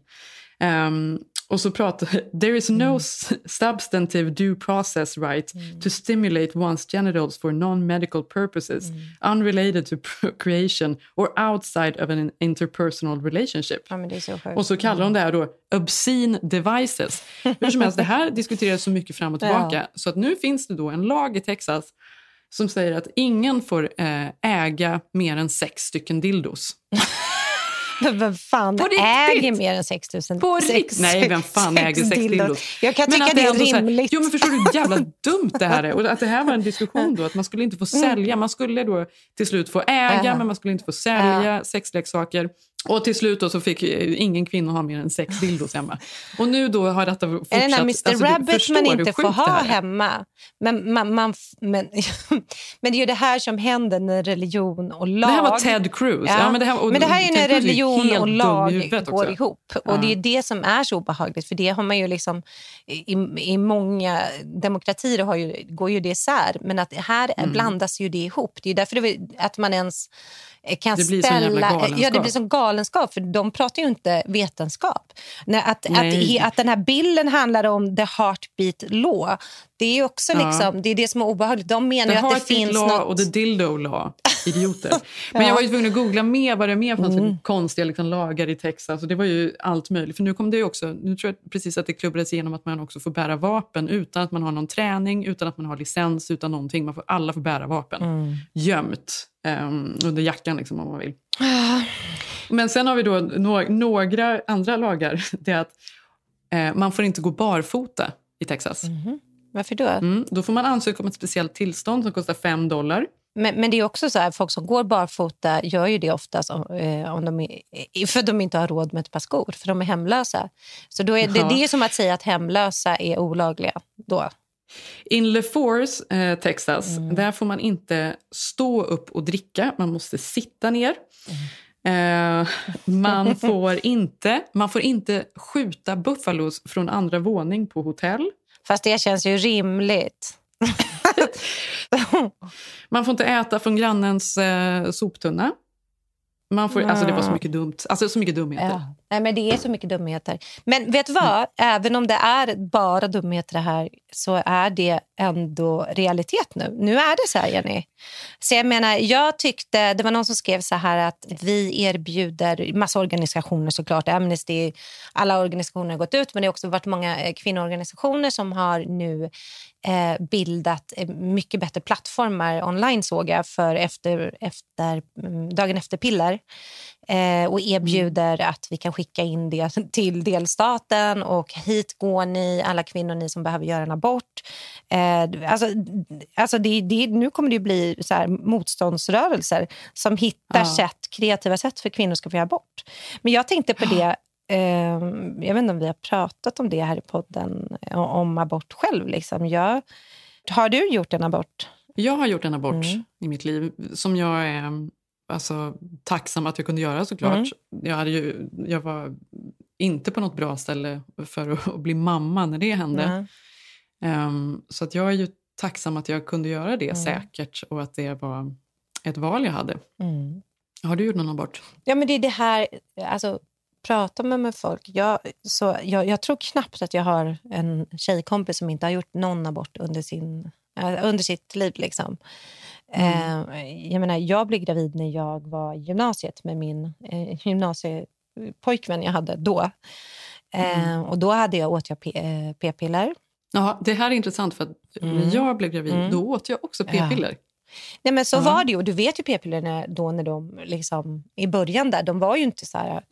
Och så there is no substantive due process right to stimulate one's genitals for non-medical purposes, unrelated to procreation or outside of an interpersonal relationship. Ja, men det är så sjukt. Och så kallar de det här då obscene devices. Hur som helst, det här diskuteras så mycket fram och tillbaka. Så att nu finns det då en lag i Texas som säger att ingen får äga mer än 6 stycken dildos. Vem fan äger mer än 6 000? Nej, vem fan äger 6 dildos? Jag kan tycka det är rimligt. Jo, men förstår du hur jävla dumt det här är? Och att det här var en diskussion då, att man skulle inte få sälja. Man skulle då till slut få äga, men man skulle inte få sälja sexleksaker. Och till slut då så fick ingen kvinna ha mer än 6 dildos hemma. Och nu då har detta fortsatt. Är det den Mr. Rabbit man inte får ha hemma? Men det är ju det här som händer när religion och lag... Det här var Ted Cruz. Ja. Men det här är ju när religion och lag går ihop. Och Ja. det är det som är så obehagligt. För det har man ju liksom... I många demokratier går ju det isär. Men att här blandas ju det ihop. Det är därför att man ens... kan det blir ställa, det blir som galenskap, för de pratar ju inte vetenskap. Att den här bilden handlar om the heartbeat law, det är ju också liksom, det är det som är obehagligt. De menar att det finns något... och the dildo law, idioter. Men jag var ju tvungen att googla mer vad det mer fanns för konstiga liksom, lagar i Texas, och det var ju allt möjligt. För nu kom det ju också, nu tror jag precis att det klubbades igenom att man också får bära vapen utan att man har någon träning, utan att man har licens, utan någonting. Alla får bära vapen. Gömt under jackan liksom, om man vill. Men sen har vi då några andra lagar. Det är att man får inte gå barfota i Texas. Varför då? Då får man ansöka om ett speciellt tillstånd som kostar $5. Men det är också så här, folk som går barfota gör ju det oftast för de inte har råd med ett par skor, för de är hemlösa. Så då är det är som att säga att hemlösa är olagliga då. In LaForce, Texas, där får man inte stå upp och dricka. Man måste sitta ner. Man får inte skjuta buffalos från andra våning på hotell. Fast det känns ju rimligt. Man får inte äta från grannens soptunna. Man får, alltså det var så mycket dumt. Alltså så mycket dumheter. Ja. Nej, men det är så mycket dumheter. Men vet du vad? Även om det är bara dumheter det här, så är det ändå realitet nu. Nu är det så här, Jenny. Så jag menar, jag tyckte, det var någon som skrev så här att vi erbjuder massa organisationer såklart. Amnesty, alla organisationer har gått ut, men det har också varit många kvinnoorganisationer som har nu bildat mycket bättre plattformar online, såg jag, för dagen efter piller. Och erbjuder att vi kan skicka in det till delstaten, och hit går ni, alla kvinnor, ni som behöver göra en abort. Alltså nu kommer det bli så här motståndsrörelser som hittar kreativa sätt för kvinnor ska få göra abort. Men jag tänkte på det, jag vet inte om vi har pratat om det här i podden, om abort själv liksom. Har du gjort en abort? Jag har gjort en abort i mitt liv som jag är tacksam att jag kunde göra, såklart. Jag var inte på något bra ställe för att bli mamma när det hände. Så att jag är ju tacksam att jag kunde göra det säkert, och att det var ett val jag hade. Har du gjort någon abort? Ja, men det är det här, alltså prata med folk. Jag tror knappt att jag har en tjejkompis som inte har gjort någon abort under sitt liv liksom. Jag menar, jag blev gravid när jag var i gymnasiet med min gymnasiepojkvän jag hade då. Och då åt jag p-piller. Ja, det här är intressant, för att när jag blev gravid då åt jag också p-piller. Nej, men så var det ju. Du vet ju p-pillerna då, när de liksom i början där, de var ju inte så här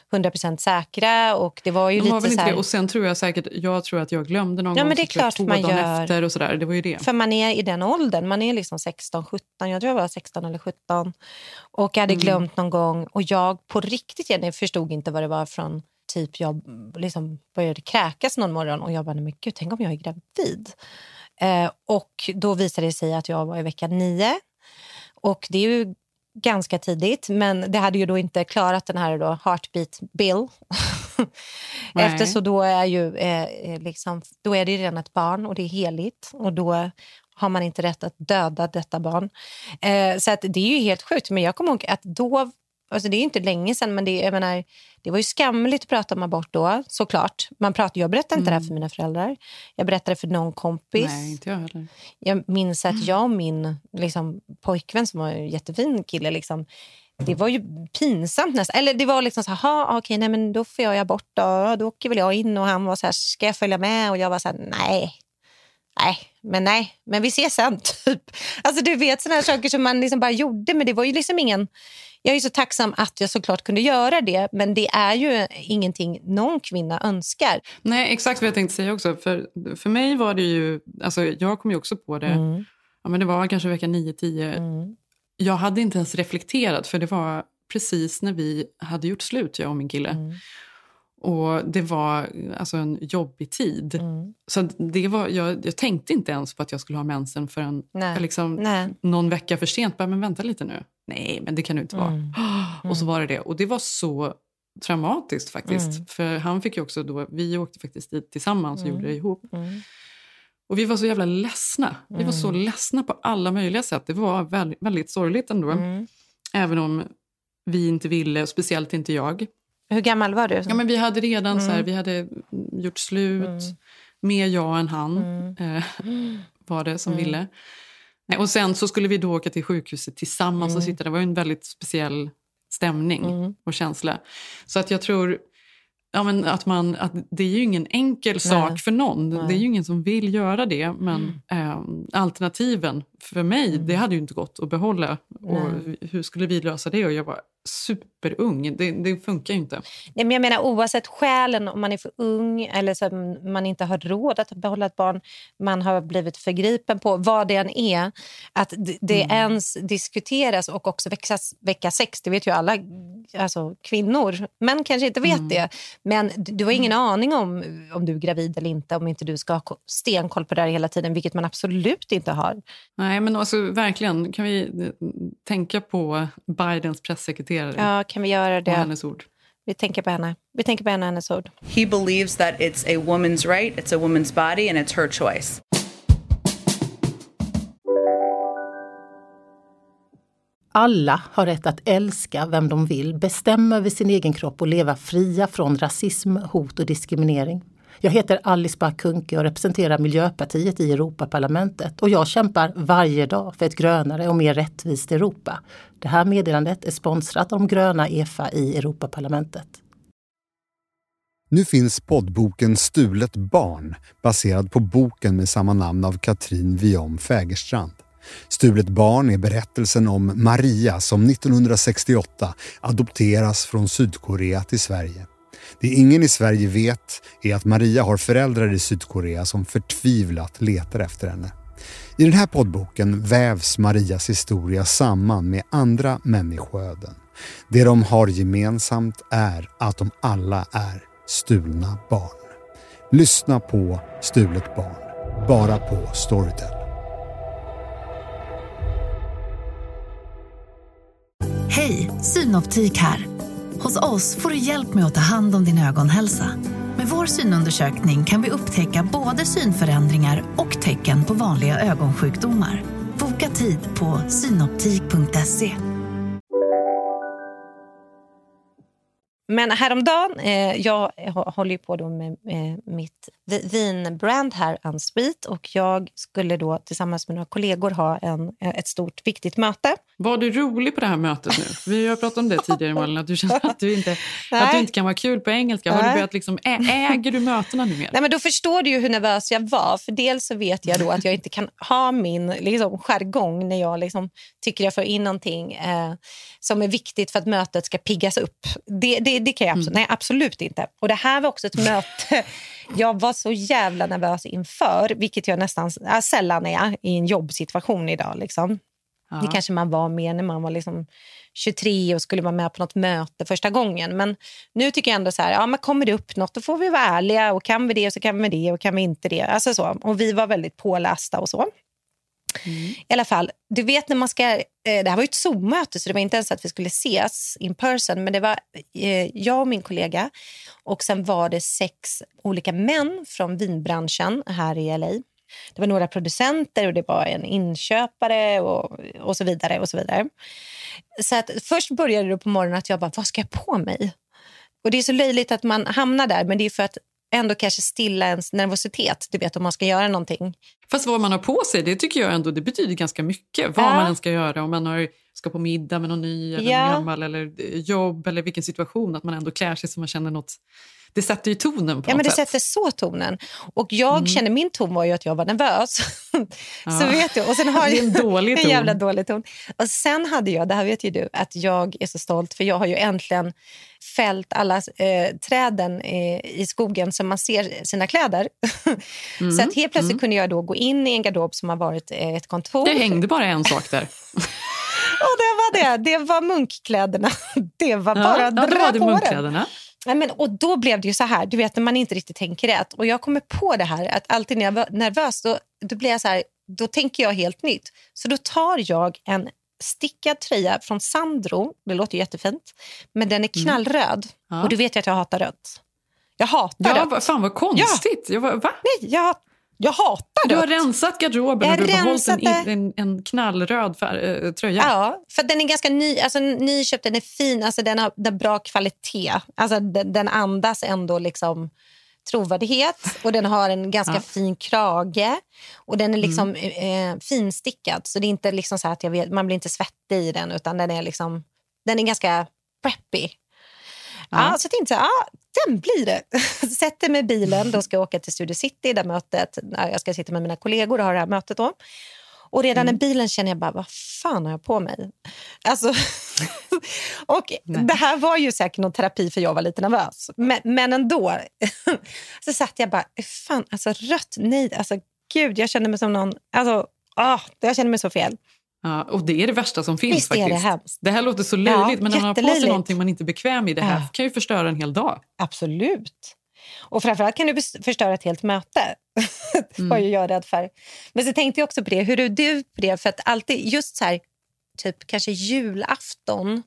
100% säkra och det var ju lite väl så här... Och sen tror jag säkert, jag tror att jag glömde någon gång men det är klart 2 man dagar gör. efter och sådär, det var ju det. För man är i den åldern, man är liksom 16, 17, jag tror jag var 16 eller 17 och jag hade glömt någon gång och jag på riktigt, jag förstod inte vad det var från typ, jag liksom började kräkas någon morgon och jag bara, men gud, tänk om jag är gravid. Och då visade det sig att jag var i vecka 9 och det är ju ganska tidigt, men det hade ju då inte klarat den här då heartbeat bill. Efter så då är ju liksom, då är det redan ett barn och det är heligt och då har man inte rätt att döda detta barn. Så att det är ju helt sjukt, men jag kommer ihåg att då, alltså det är ju inte länge sedan, men jag menar, det var ju skamligt att prata om abort då, såklart. Jag berättade inte det här för mina föräldrar. Jag berättade för någon kompis. Nej, inte jag heller. Jag minns att jag och min liksom, pojkvän som var en jättefin kille, liksom, det var ju pinsamt nästan. Eller det var liksom så här, okej, nej men då får jag abort då åker väl jag in. Och han var så här, ska jag följa med? Och jag var så här, nej, men vi ses sen typ. Alltså du vet sådana här saker som man liksom bara gjorde, men det var ju liksom ingen... Jag är så tacksam att jag såklart kunde göra det, men det är ju ingenting någon kvinna önskar. Nej, exakt vad jag tänkte säga också. För mig var det ju, alltså jag kom ju också på det, ja, men det var kanske vecka 9-10. Jag hade inte ens reflekterat, för det var precis när vi hade gjort slut, jag och min kille. Och det var alltså en jobbig tid. Så det var, jag tänkte inte ens på att jag skulle ha mensen förrän någon vecka för sent. Men vänta lite nu. Nej, men det kan ju inte vara. Och så var det. Och det var så traumatiskt faktiskt. För han fick ju också då, vi åkte faktiskt dit tillsammans och gjorde det ihop. Och vi var så jävla ledsna. Vi var så ledsna på alla möjliga sätt. Det var väldigt, väldigt sorgligt ändå. Även om vi inte ville, och speciellt inte jag. Hur gammal var du? Ja, men vi hade redan så här, vi hade gjort slut. Mer jag än han var det som ville. Nej, och sen så skulle vi då åka till sjukhuset tillsammans och sitta. Det var ju en väldigt speciell stämning och känsla. Så att jag tror att det är ju ingen enkel sak för någon. Det är ju ingen som vill göra det. Men alternativen för mig, det hade ju inte gått att behålla. Och hur skulle vi lösa det? Och jag var superung. Det funkar ju inte. Nej, men jag menar oavsett skälen, om man är för ung eller så man inte har råd att behålla ett barn, man har blivit förgripen på vad det än är, att det ens diskuteras och också vecka 6, det vet ju alla alltså kvinnor, men kanske inte vet det, men du har ingen aning om du är gravid eller inte, om inte du ska ha stenkoll på det här hela tiden, vilket man absolut inte har. Nej, men alltså verkligen, kan vi tänka på Bidens pressekreterare? Ja, kan vi göra det? Och hennes ord. Vi tänker på henne. Vi tänker på hennes ord. He believes that it's a woman's right, it's a woman's body, and it's her choice. Alla har rätt att älska vem de vill, bestämma över sin egen kropp och leva fria från rasism, hot och diskriminering. Jag heter Alice Bah Kuhnke och representerar Miljöpartiet i Europaparlamentet och jag kämpar varje dag för ett grönare och mer rättvist Europa. Det här meddelandet är sponsrat av de gröna EFA i Europaparlamentet. Nu finns poddboken Stulet barn, baserad på boken med samma namn av Katrin Viom Fägerstrand. Stulet barn är berättelsen om Maria som 1968 adopteras från Sydkorea till Sverige. Det ingen i Sverige vet är att Maria har föräldrar i Sydkorea som förtvivlat letar efter henne. I den här poddboken vävs Marias historia samman med andra människoöden. Det de har gemensamt är att de alla är stulna barn. Lyssna på Stulet barn, bara på Storytel. Hej, Synoptik här. Hos oss får du hjälp med att ta hand om din ögonhälsa. Med vår synundersökning kan vi upptäcka både synförändringar och tecken på vanliga ögonsjukdomar. Boka tid på synoptik.se. Men häromdagen, jag håller ju på då med mitt vinbrand här, Unsweet, och jag skulle då tillsammans med några kollegor ha ett stort viktigt möte. Var du rolig på det här mötet nu? Vi har pratat om det tidigare, Malin, att du känner att du inte kan vara kul på engelska. Har du börjat liksom, äger du mötena nu mer? Nej, men då förstår du ju hur nervös jag var. För dels så vet jag då att jag inte kan ha min liksom, jargong när jag liksom, tycker jag får in någonting som är viktigt för att mötet ska piggas upp. Det det kan jag absolut, nej, absolut inte. Och det här var också ett möte jag var så jävla nervös inför, vilket jag nästan sällan är i en jobbsituation idag. Liksom. Ja. Det kanske man var med när man var liksom 23 och skulle vara med på något möte första gången. Men nu tycker jag ändå så här, ja, men kommer det upp något, då får vi vara ärliga, och kan vi det så kan vi det, och kan vi inte det. Alltså så. Och vi var väldigt pålästa och så. I alla fall, du vet när man ska, det här var ju ett Zoom-möte, så det var inte ens att vi skulle ses in person, men det var jag och min kollega, och sen var det 6 olika män från vinbranschen här i LA. Det var några producenter och det var en inköpare och så vidare och så vidare. Så att först började det på morgonen att jag bara, vad ska jag på mig? Och det är så löjligt att man hamnar där, men det är för att ändå kanske stilla ens nervositet, du vet, om man ska göra någonting. Fast vad man har på sig, det tycker jag ändå, det betyder ganska mycket. Vad man än ska göra, om man ska på middag med någon ny eller någon gammal, eller jobb, eller vilken situation, att man ändå klär sig så man känner något. Det sätter ju tonen på något sätt. Ja, men det sätter så tonen. Och jag känner, min ton var ju att jag var nervös. Så vet du. Och sen har det är en dålig ton. En jävla dålig ton. Och sen hade jag, det här vet ju du, att jag är så stolt, för jag har ju äntligen fällt alla träden i skogen som man ser sina kläder. Så att helt plötsligt kunde jag då gå in i en garderob som har varit ett kontor. Det hängde bara en sak där. Och det var munkkläderna. Det var bara det var det munkkläderna. Nej, men, och då blev det ju så här, du vet, när man inte riktigt tänker rätt. Och jag kommer på det här, att alltid när jag var nervös, då blir jag så här, då tänker jag helt nytt. Så då tar jag en stickad tröja från Sandro, det låter ju jättefint, men den är knallröd. Och du vet ju att jag hatar rött. Jag hatar rött. Fan vad konstigt. Ja. Va? Nej, jag hatar rött. Du har rensat garderoben och du har behållit en knallröd tröja. Ja, för den är ganska ny, alltså nyköpt, den är fin, alltså den har bra kvalitet. Alltså den andas ändå liksom trovärdighet, och den har en ganska fin krage, och den är liksom finstickad, så det är inte liksom så här att man blir inte svettig i den, utan den är liksom, den är ganska preppy. Ja, så jag tänkte så här, den blir det. Sätter mig i bilen, då ska jag åka till Studio City, där mötet, jag ska sitta med mina kollegor och ha det här mötet då. Och redan i bilen känner jag bara, vad fan har jag på mig? Alltså, och det här var ju säkert någon terapi, för jag var lite nervös. Men ändå, så satt jag bara, fan, alltså rött, nej, alltså gud, jag kände mig som någon, alltså, jag kände mig så fel. Ja, och det är det värsta som finns. Visst faktiskt. Är det hemskt. Det här låter så löjligt, men när man har på sig någonting man inte är bekväm i, det här kan ju förstöra en hel dag. Absolut. Och framförallt kan du förstöra ett helt möte. Det var ju jag rädd för. Men så tänkte jag också på det. Hur är du på det? För att alltid just så här, typ kanske julafton,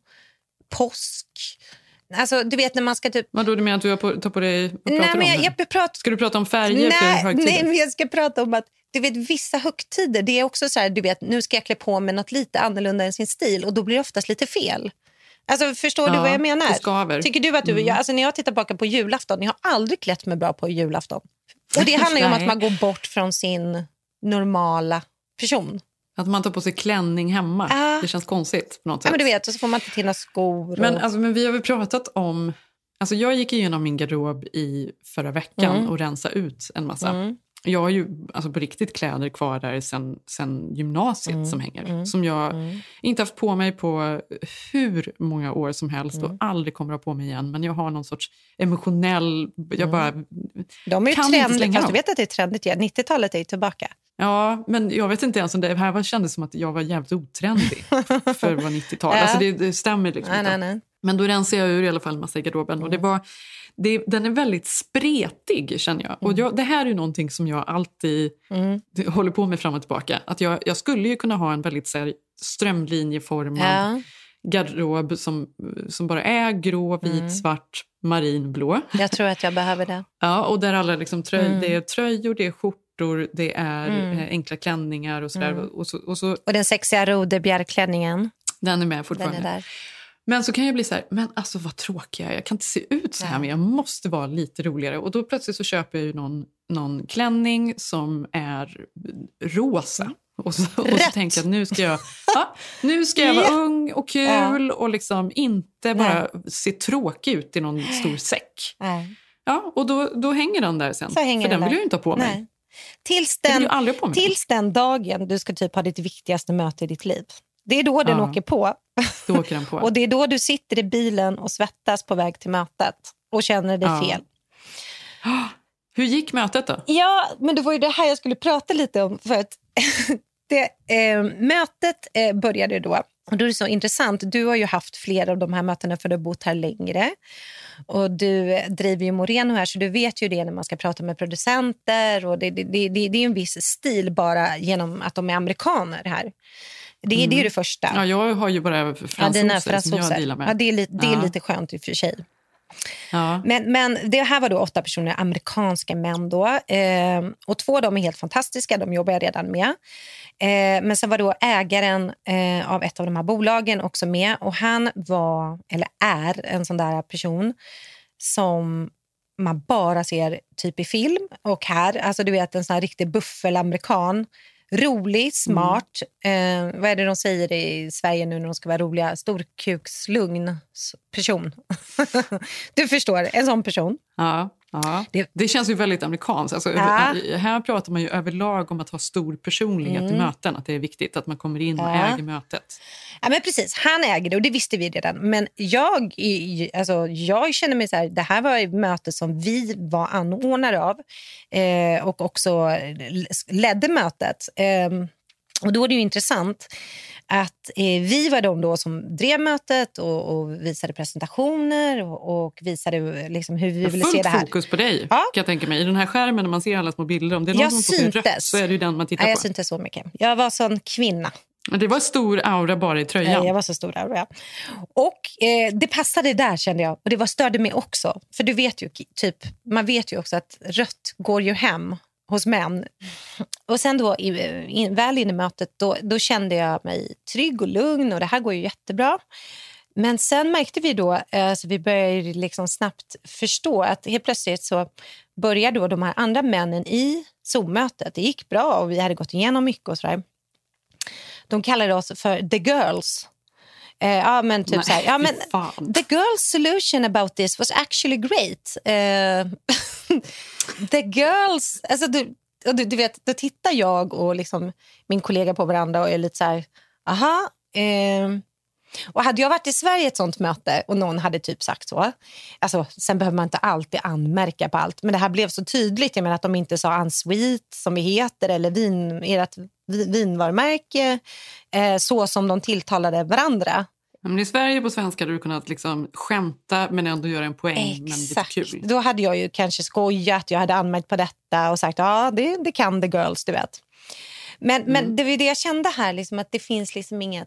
påsk. Alltså du vet när man ska typ... Vad då, du menar att du tar på dig och pratar om det? Ska du prata om färger för högtider? Nej, men jag ska prata om att du vet, vissa högtider, det är också så här, du vet, nu ska jag klä på mig något lite annorlunda än sin stil, och då blir det oftast lite fel. Alltså förstår du vad jag menar? Det skaver. Tycker du att alltså när jag tittar tillbaka på julafton, jag har aldrig klätt mig bra på julafton. Och det handlar ju om att man går bort från sin normala person. Att man tar på sig klänning hemma. Det känns konstigt på något sätt. Ja, men du vet, och så får man inte till några skor. Men vi har väl pratat om... Alltså jag gick igenom min garderob i förra veckan och rensade ut en massa. Jag har ju alltså på riktigt kläder kvar där sen gymnasiet som hänger. Som jag inte haft på mig på hur många år som helst och aldrig kommer att ha på mig igen. Men jag har någon sorts emotionell... Jag bara de är ju trendigt, fast du vet att det är trendigt igen. 90-talet är ju tillbaka. Ja, men jag vet inte ens om det här kändes som att jag var jävligt otrendig för att vara 90-tal. Alltså det stämmer liksom inte. Nej. Men då rensade jag ur i alla fall en massa i garderoben. Och den är väldigt spretig, känner jag. Och det här är ju någonting som jag alltid håller på med fram och tillbaka. Att jag skulle ju kunna ha en väldigt så här, strömlinjeformad garderob som bara är grå, vit, svart, marinblå. Jag tror att jag behöver det. Ja, och där alla liksom det är tröjor, det är skjortor, det är enkla klänningar och sådär. Och den sexiga rodebjärklänningen. Den är med fortfarande. Den är där. Men så kan jag bli så här, men alltså vad tråkig jag kan inte se ut så här, men jag måste vara lite roligare. Och då plötsligt så köper jag ju någon klänning som är rosa. Och så tänker jag att nu ska jag vara ung och kul och liksom inte bara se tråkig ut i någon stor säck. Ja, och då hänger den där sen. För den vill jag ju inte ha på mig. Tills den dagen du ska typ ha ditt viktigaste möte i ditt liv. Det är då den åker på. Då åker den på. Och det är då du sitter i bilen och svettas på väg till mötet och känner dig fel. Hur gick mötet då? Ja, men det var ju det här jag skulle prata lite om. För att mötet började då. Och då är det så intressant. Du har ju haft flera av de här mötena för du har bott här längre. Och du driver ju Moreno här, så du vet ju det när man ska prata med producenter. Och det är en viss stil bara genom att de är amerikaner här. Det är ju det första. Ja, jag har ju bara fransoser som jag dealar med. Ja, det är lite skönt i och för sig. Ja. Men det här var då 8 personer, amerikanska män då. Och 2 av dem är helt fantastiska, de jobbar jag redan med. Men sen var då ägaren av ett av de här bolagen också med. Och han var, eller är, en sån där person som man bara ser typ i film. Och här, alltså du vet, en sån här riktig buffelamerikan. Rolig, smart. Vad är det de säger i Sverige nu när de ska vara roliga? Storkukslugn person. Du förstår, en sån person. Ja. Det känns ju väldigt amerikanskt. Alltså, här pratar man ju överlag om att ha stor personlighet i möten. Att det är viktigt att man kommer in och äger mötet. Ja, men precis. Han äger det och det visste vi redan. Men jag känner mig så här, det här var ett möte som vi var anordnare av. Och också ledde mötet. Och då är det ju intressant att vi var de då som drev mötet och visade presentationer och visade liksom hur vi ville se det här. Fullt fokus på dig, kan jag tänka mig. I den här skärmen när man ser alla små bilder, om det är någon som får rött så är det ju den man tittar på. Jag syntes så mycket. Jag var sån kvinna. Det var stor aura bara i tröjan. Jag var så stor aura, ja. Och det passade där, kände jag. Och det störde mig också. För du vet ju, man vet ju också att rött går ju hem hos män. Och sen då väl in i mötet då kände jag mig trygg och lugn och det här går ju jättebra. Men sen märkte vi då, så vi började liksom snabbt förstå att helt plötsligt så började då de här andra männen i Zoom-mötet. Det gick bra och vi hade gått igenom mycket och sådär. De kallade oss för the girls. Men typ så här, the girls solution about this was actually great. The girls, alltså du vet, då tittar jag och liksom min kollega på varandra och är lite så här, och hade jag varit i Sverige ett sånt möte och någon hade typ sagt så, alltså sen behöver man inte alltid anmärka på allt, men det här blev så tydligt, jag menar att de inte sa unsweet som vi heter eller ert vinvarumärke så som de tilltalade varandra. Men i Sverige på svenska hade du kunnat liksom skämta men ändå göra en poäng. Exakt. Men lite kul. Då hade jag ju kanske skojat, jag hade anmärkt på detta och sagt det kan the girls, du vet. Men det var det jag kände här, liksom, att det finns liksom inget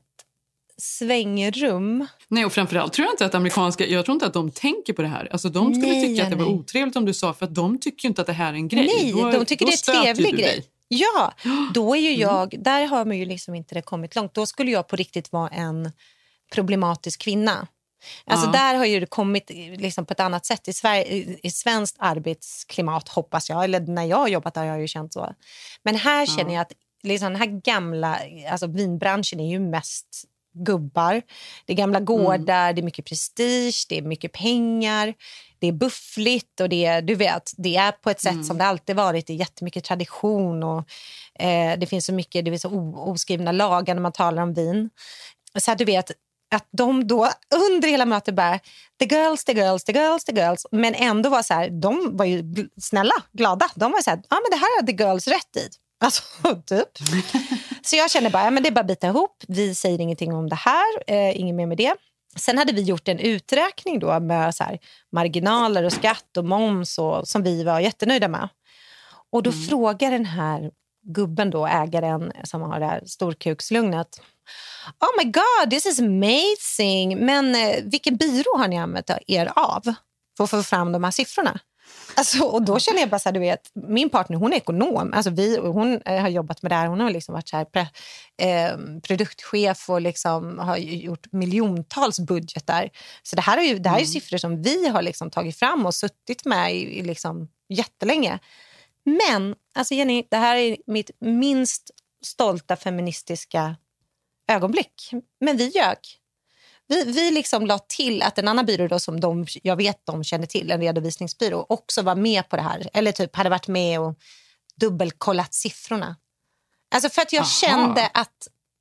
svängrum. Nej, och framförallt tror jag inte att jag tror inte att de tänker på det här. Alltså de skulle tycka att det var otrevligt om du sa, för att de tycker ju inte att det här är en grej. Nej, de tycker det är en trevlig grej. Ja, då är ju jag, där har man ju liksom inte det kommit långt. Då skulle jag på riktigt vara en problematisk kvinna. Alltså där har ju det kommit liksom på ett annat sätt i Sverige, i svenskt arbetsklimat, hoppas jag. Eller när jag har jobbat där har jag ju känt så. Men här känner jag att liksom den här gamla, alltså vinbranschen är ju mest gubbar. Det är gamla gårdar, det är mycket prestige, det är mycket pengar, det är buffligt och det är, du vet, det är på ett sätt som det alltid varit. Det är jättemycket tradition och det finns så mycket, det är så oskrivna lagar när man talar om vin. Så att du vet att de då under hela mötet bara the girls, the girls, the girls, the girls, men ändå var så här, de var ju snälla, glada. De var så här, men det här är the girls rätt i. Alltså, typ. Så jag känner bara, men det är bara att bita ihop. Vi säger ingenting om det här, inget mer med det. Sen hade vi gjort en uträkning då med så här, marginaler och skatt och moms och, som vi var jättenöjda med. Och då frågar den här gubben då, ägaren som har det här storkukslugnet. Oh my god, this is amazing. Men vilken byrå har ni använt er av för att få fram de här siffrorna? Alltså, och då känner jag bara så här, du vet, min partner, hon är ekonom. Alltså hon har jobbat med det här. Hon har liksom varit så här produktchef och liksom har gjort miljontals budgetar. Så det här är ju siffror som vi har liksom tagit fram och suttit med i liksom jättelänge. Men, alltså Jenny, det här är mitt minst stolta feministiska ögonblick. Men vi ljög. Vi liksom la till att en annan byrå då, som jag vet de kände till, en redovisningsbyrå, också var med på det här. Eller typ hade varit med och dubbelkollat siffrorna. Alltså för att jag kände att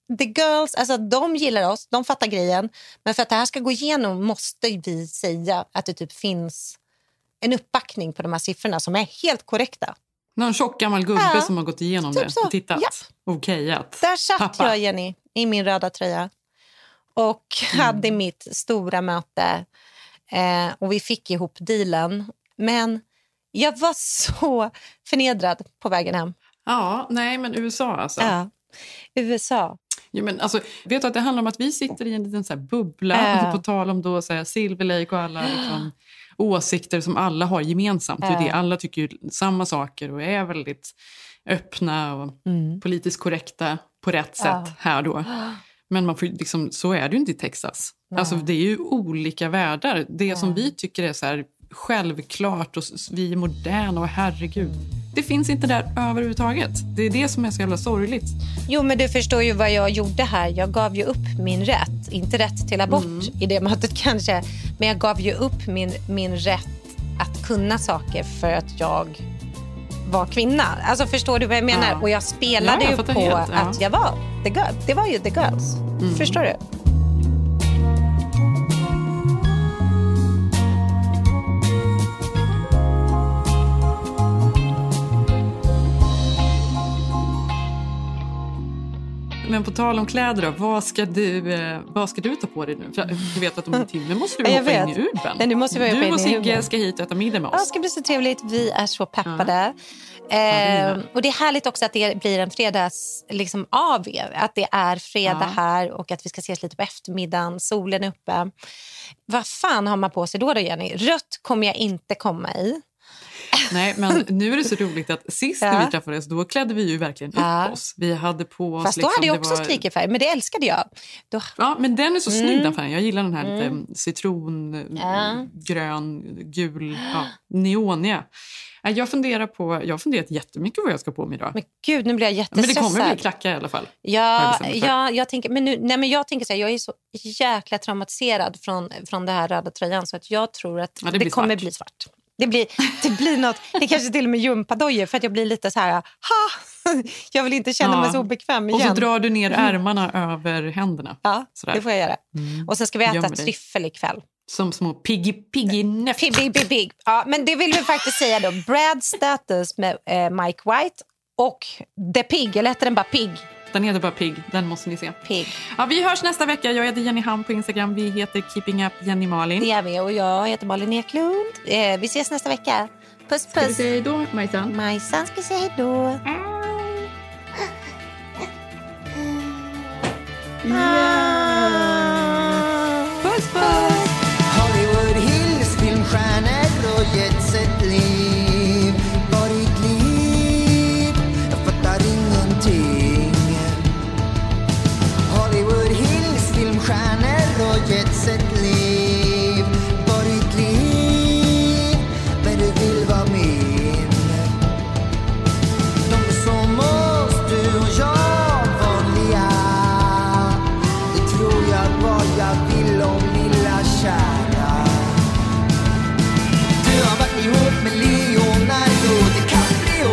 the girls, alltså de gillar oss, de fattar grejen. Men för att det här ska gå igenom måste vi säga att det typ finns en uppbackning på de här siffrorna som är helt korrekta. Någon tjock gammal gubbe som har gått igenom typ det så. och tittat. Ja. Okejat. Där satt Pappa. jag, Jenny, i min röda tröja. Och hade mitt stora möte. Och vi fick ihop dealen. Men jag var så förnedrad på vägen hem. Ja, nej men USA alltså. Ja, USA. Ja, men alltså, vet du att det handlar om att vi sitter i en liten så här bubbla. Alltså, på tal om då, så här, Silver Lake och alla liksom, åsikter som alla har gemensamt. Det alla tycker ju samma saker och är väldigt öppna och politiskt korrekta på rätt sätt här då. Men man får, liksom, så är det ju inte i Texas. Alltså, det är ju olika världar. Det som vi tycker är så här självklart och vi är moderna och herregud. Det finns inte där överhuvudtaget. Det är det som är så jävla sorgligt. Jo, men du förstår ju vad jag gjorde här. Jag gav ju upp min rätt. Inte rätt till abort i det mötet kanske. Men jag gav ju upp min rätt att kunna saker för att jag var kvinna. Alltså förstår du vad jag menar? Och jag spelade ju på helt, att jag var the girl. Det var ju the girls. Förstår du? Men på tal om kläder då, vad ska du ta på dig nu? För du vet att om en timme måste du hoppa in i Uben. Nej, nu måste vi hoppa in i Du och Sigge Uben. ska hit och äta middag med oss. Ja, det ska bli så trevligt. Vi är så peppade. Och det är härligt också att det blir en fredags liksom, av er. Att det är fredag här och att vi ska ses lite på eftermiddagen. Solen är uppe. Vad fan har man på sig då Jenny? Rött kommer jag inte komma i. Nej, men nu är det så roligt att sist när vi träffades, då klädde vi ju verkligen upp oss. Vi hade på oss... Fast då hade jag också skrikerfärg, men det älskade jag. Då... Ja, men den är så snygg den färgen. Jag gillar den här lite citron, grön, gul, neoniga. Jag funderat jättemycket vad jag ska på mig idag. Men gud, nu blir jag jättestressad. Men det kommer bli klacka i alla fall. Jag tänker så här, jag är så jäkla traumatiserad från det här röda tröjan så att jag tror att det kommer bli svart. Det blir något, det kanske till och med gympadojor för att jag blir lite så här, jag vill inte känna mig så obekväm igen. Och så drar du ner ärmarna över händerna. Ja, sådär. Det får jag göra. Och sen ska vi äta tryffel ikväll. Som små piggy-nötter. Piggy. Ja, men det vill vi faktiskt säga då. Brad Status med Mike White och The Pig, eller heter den bara Pig? Den heter bara Pig, den måste ni se. Pig. Ja, vi hörs nästa vecka. Jag heter Jenny Ham på Instagram. Vi heter Keeping Up Jenny Malin. Det är vi och jag heter Malin Eklund. Vi ses nästa vecka. Puss, puss. Ska vi säga hej då, Majsan? Majsan ska säga hej då. Puss, puss. Hollywood Hills, filmstjärnor och jetset-liv. Var ditt liv? Jag fattar ingenting. Hollywood Hills, filmstjärnor och jetset-liv. Var ditt liv? Men du vill vara min. De är som oss, du och jag, vanliga. Det tror jag vad jag vill om lilla kära. Du har varit ihop med Leonardo DiCaprio.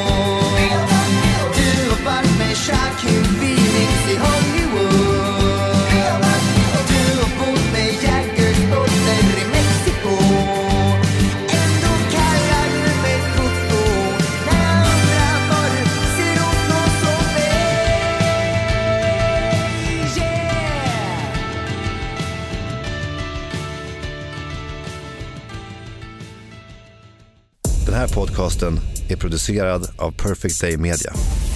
Du har varit med Joaquin Phoenix i Hollywood. Du har bott med Jaggers dotter i Mexiko. Ändå kallar du mig Coco. När jag undrar vad du ser åt någon som mig. Yeah! Den här podcasten är producerad av Perfect Day Media.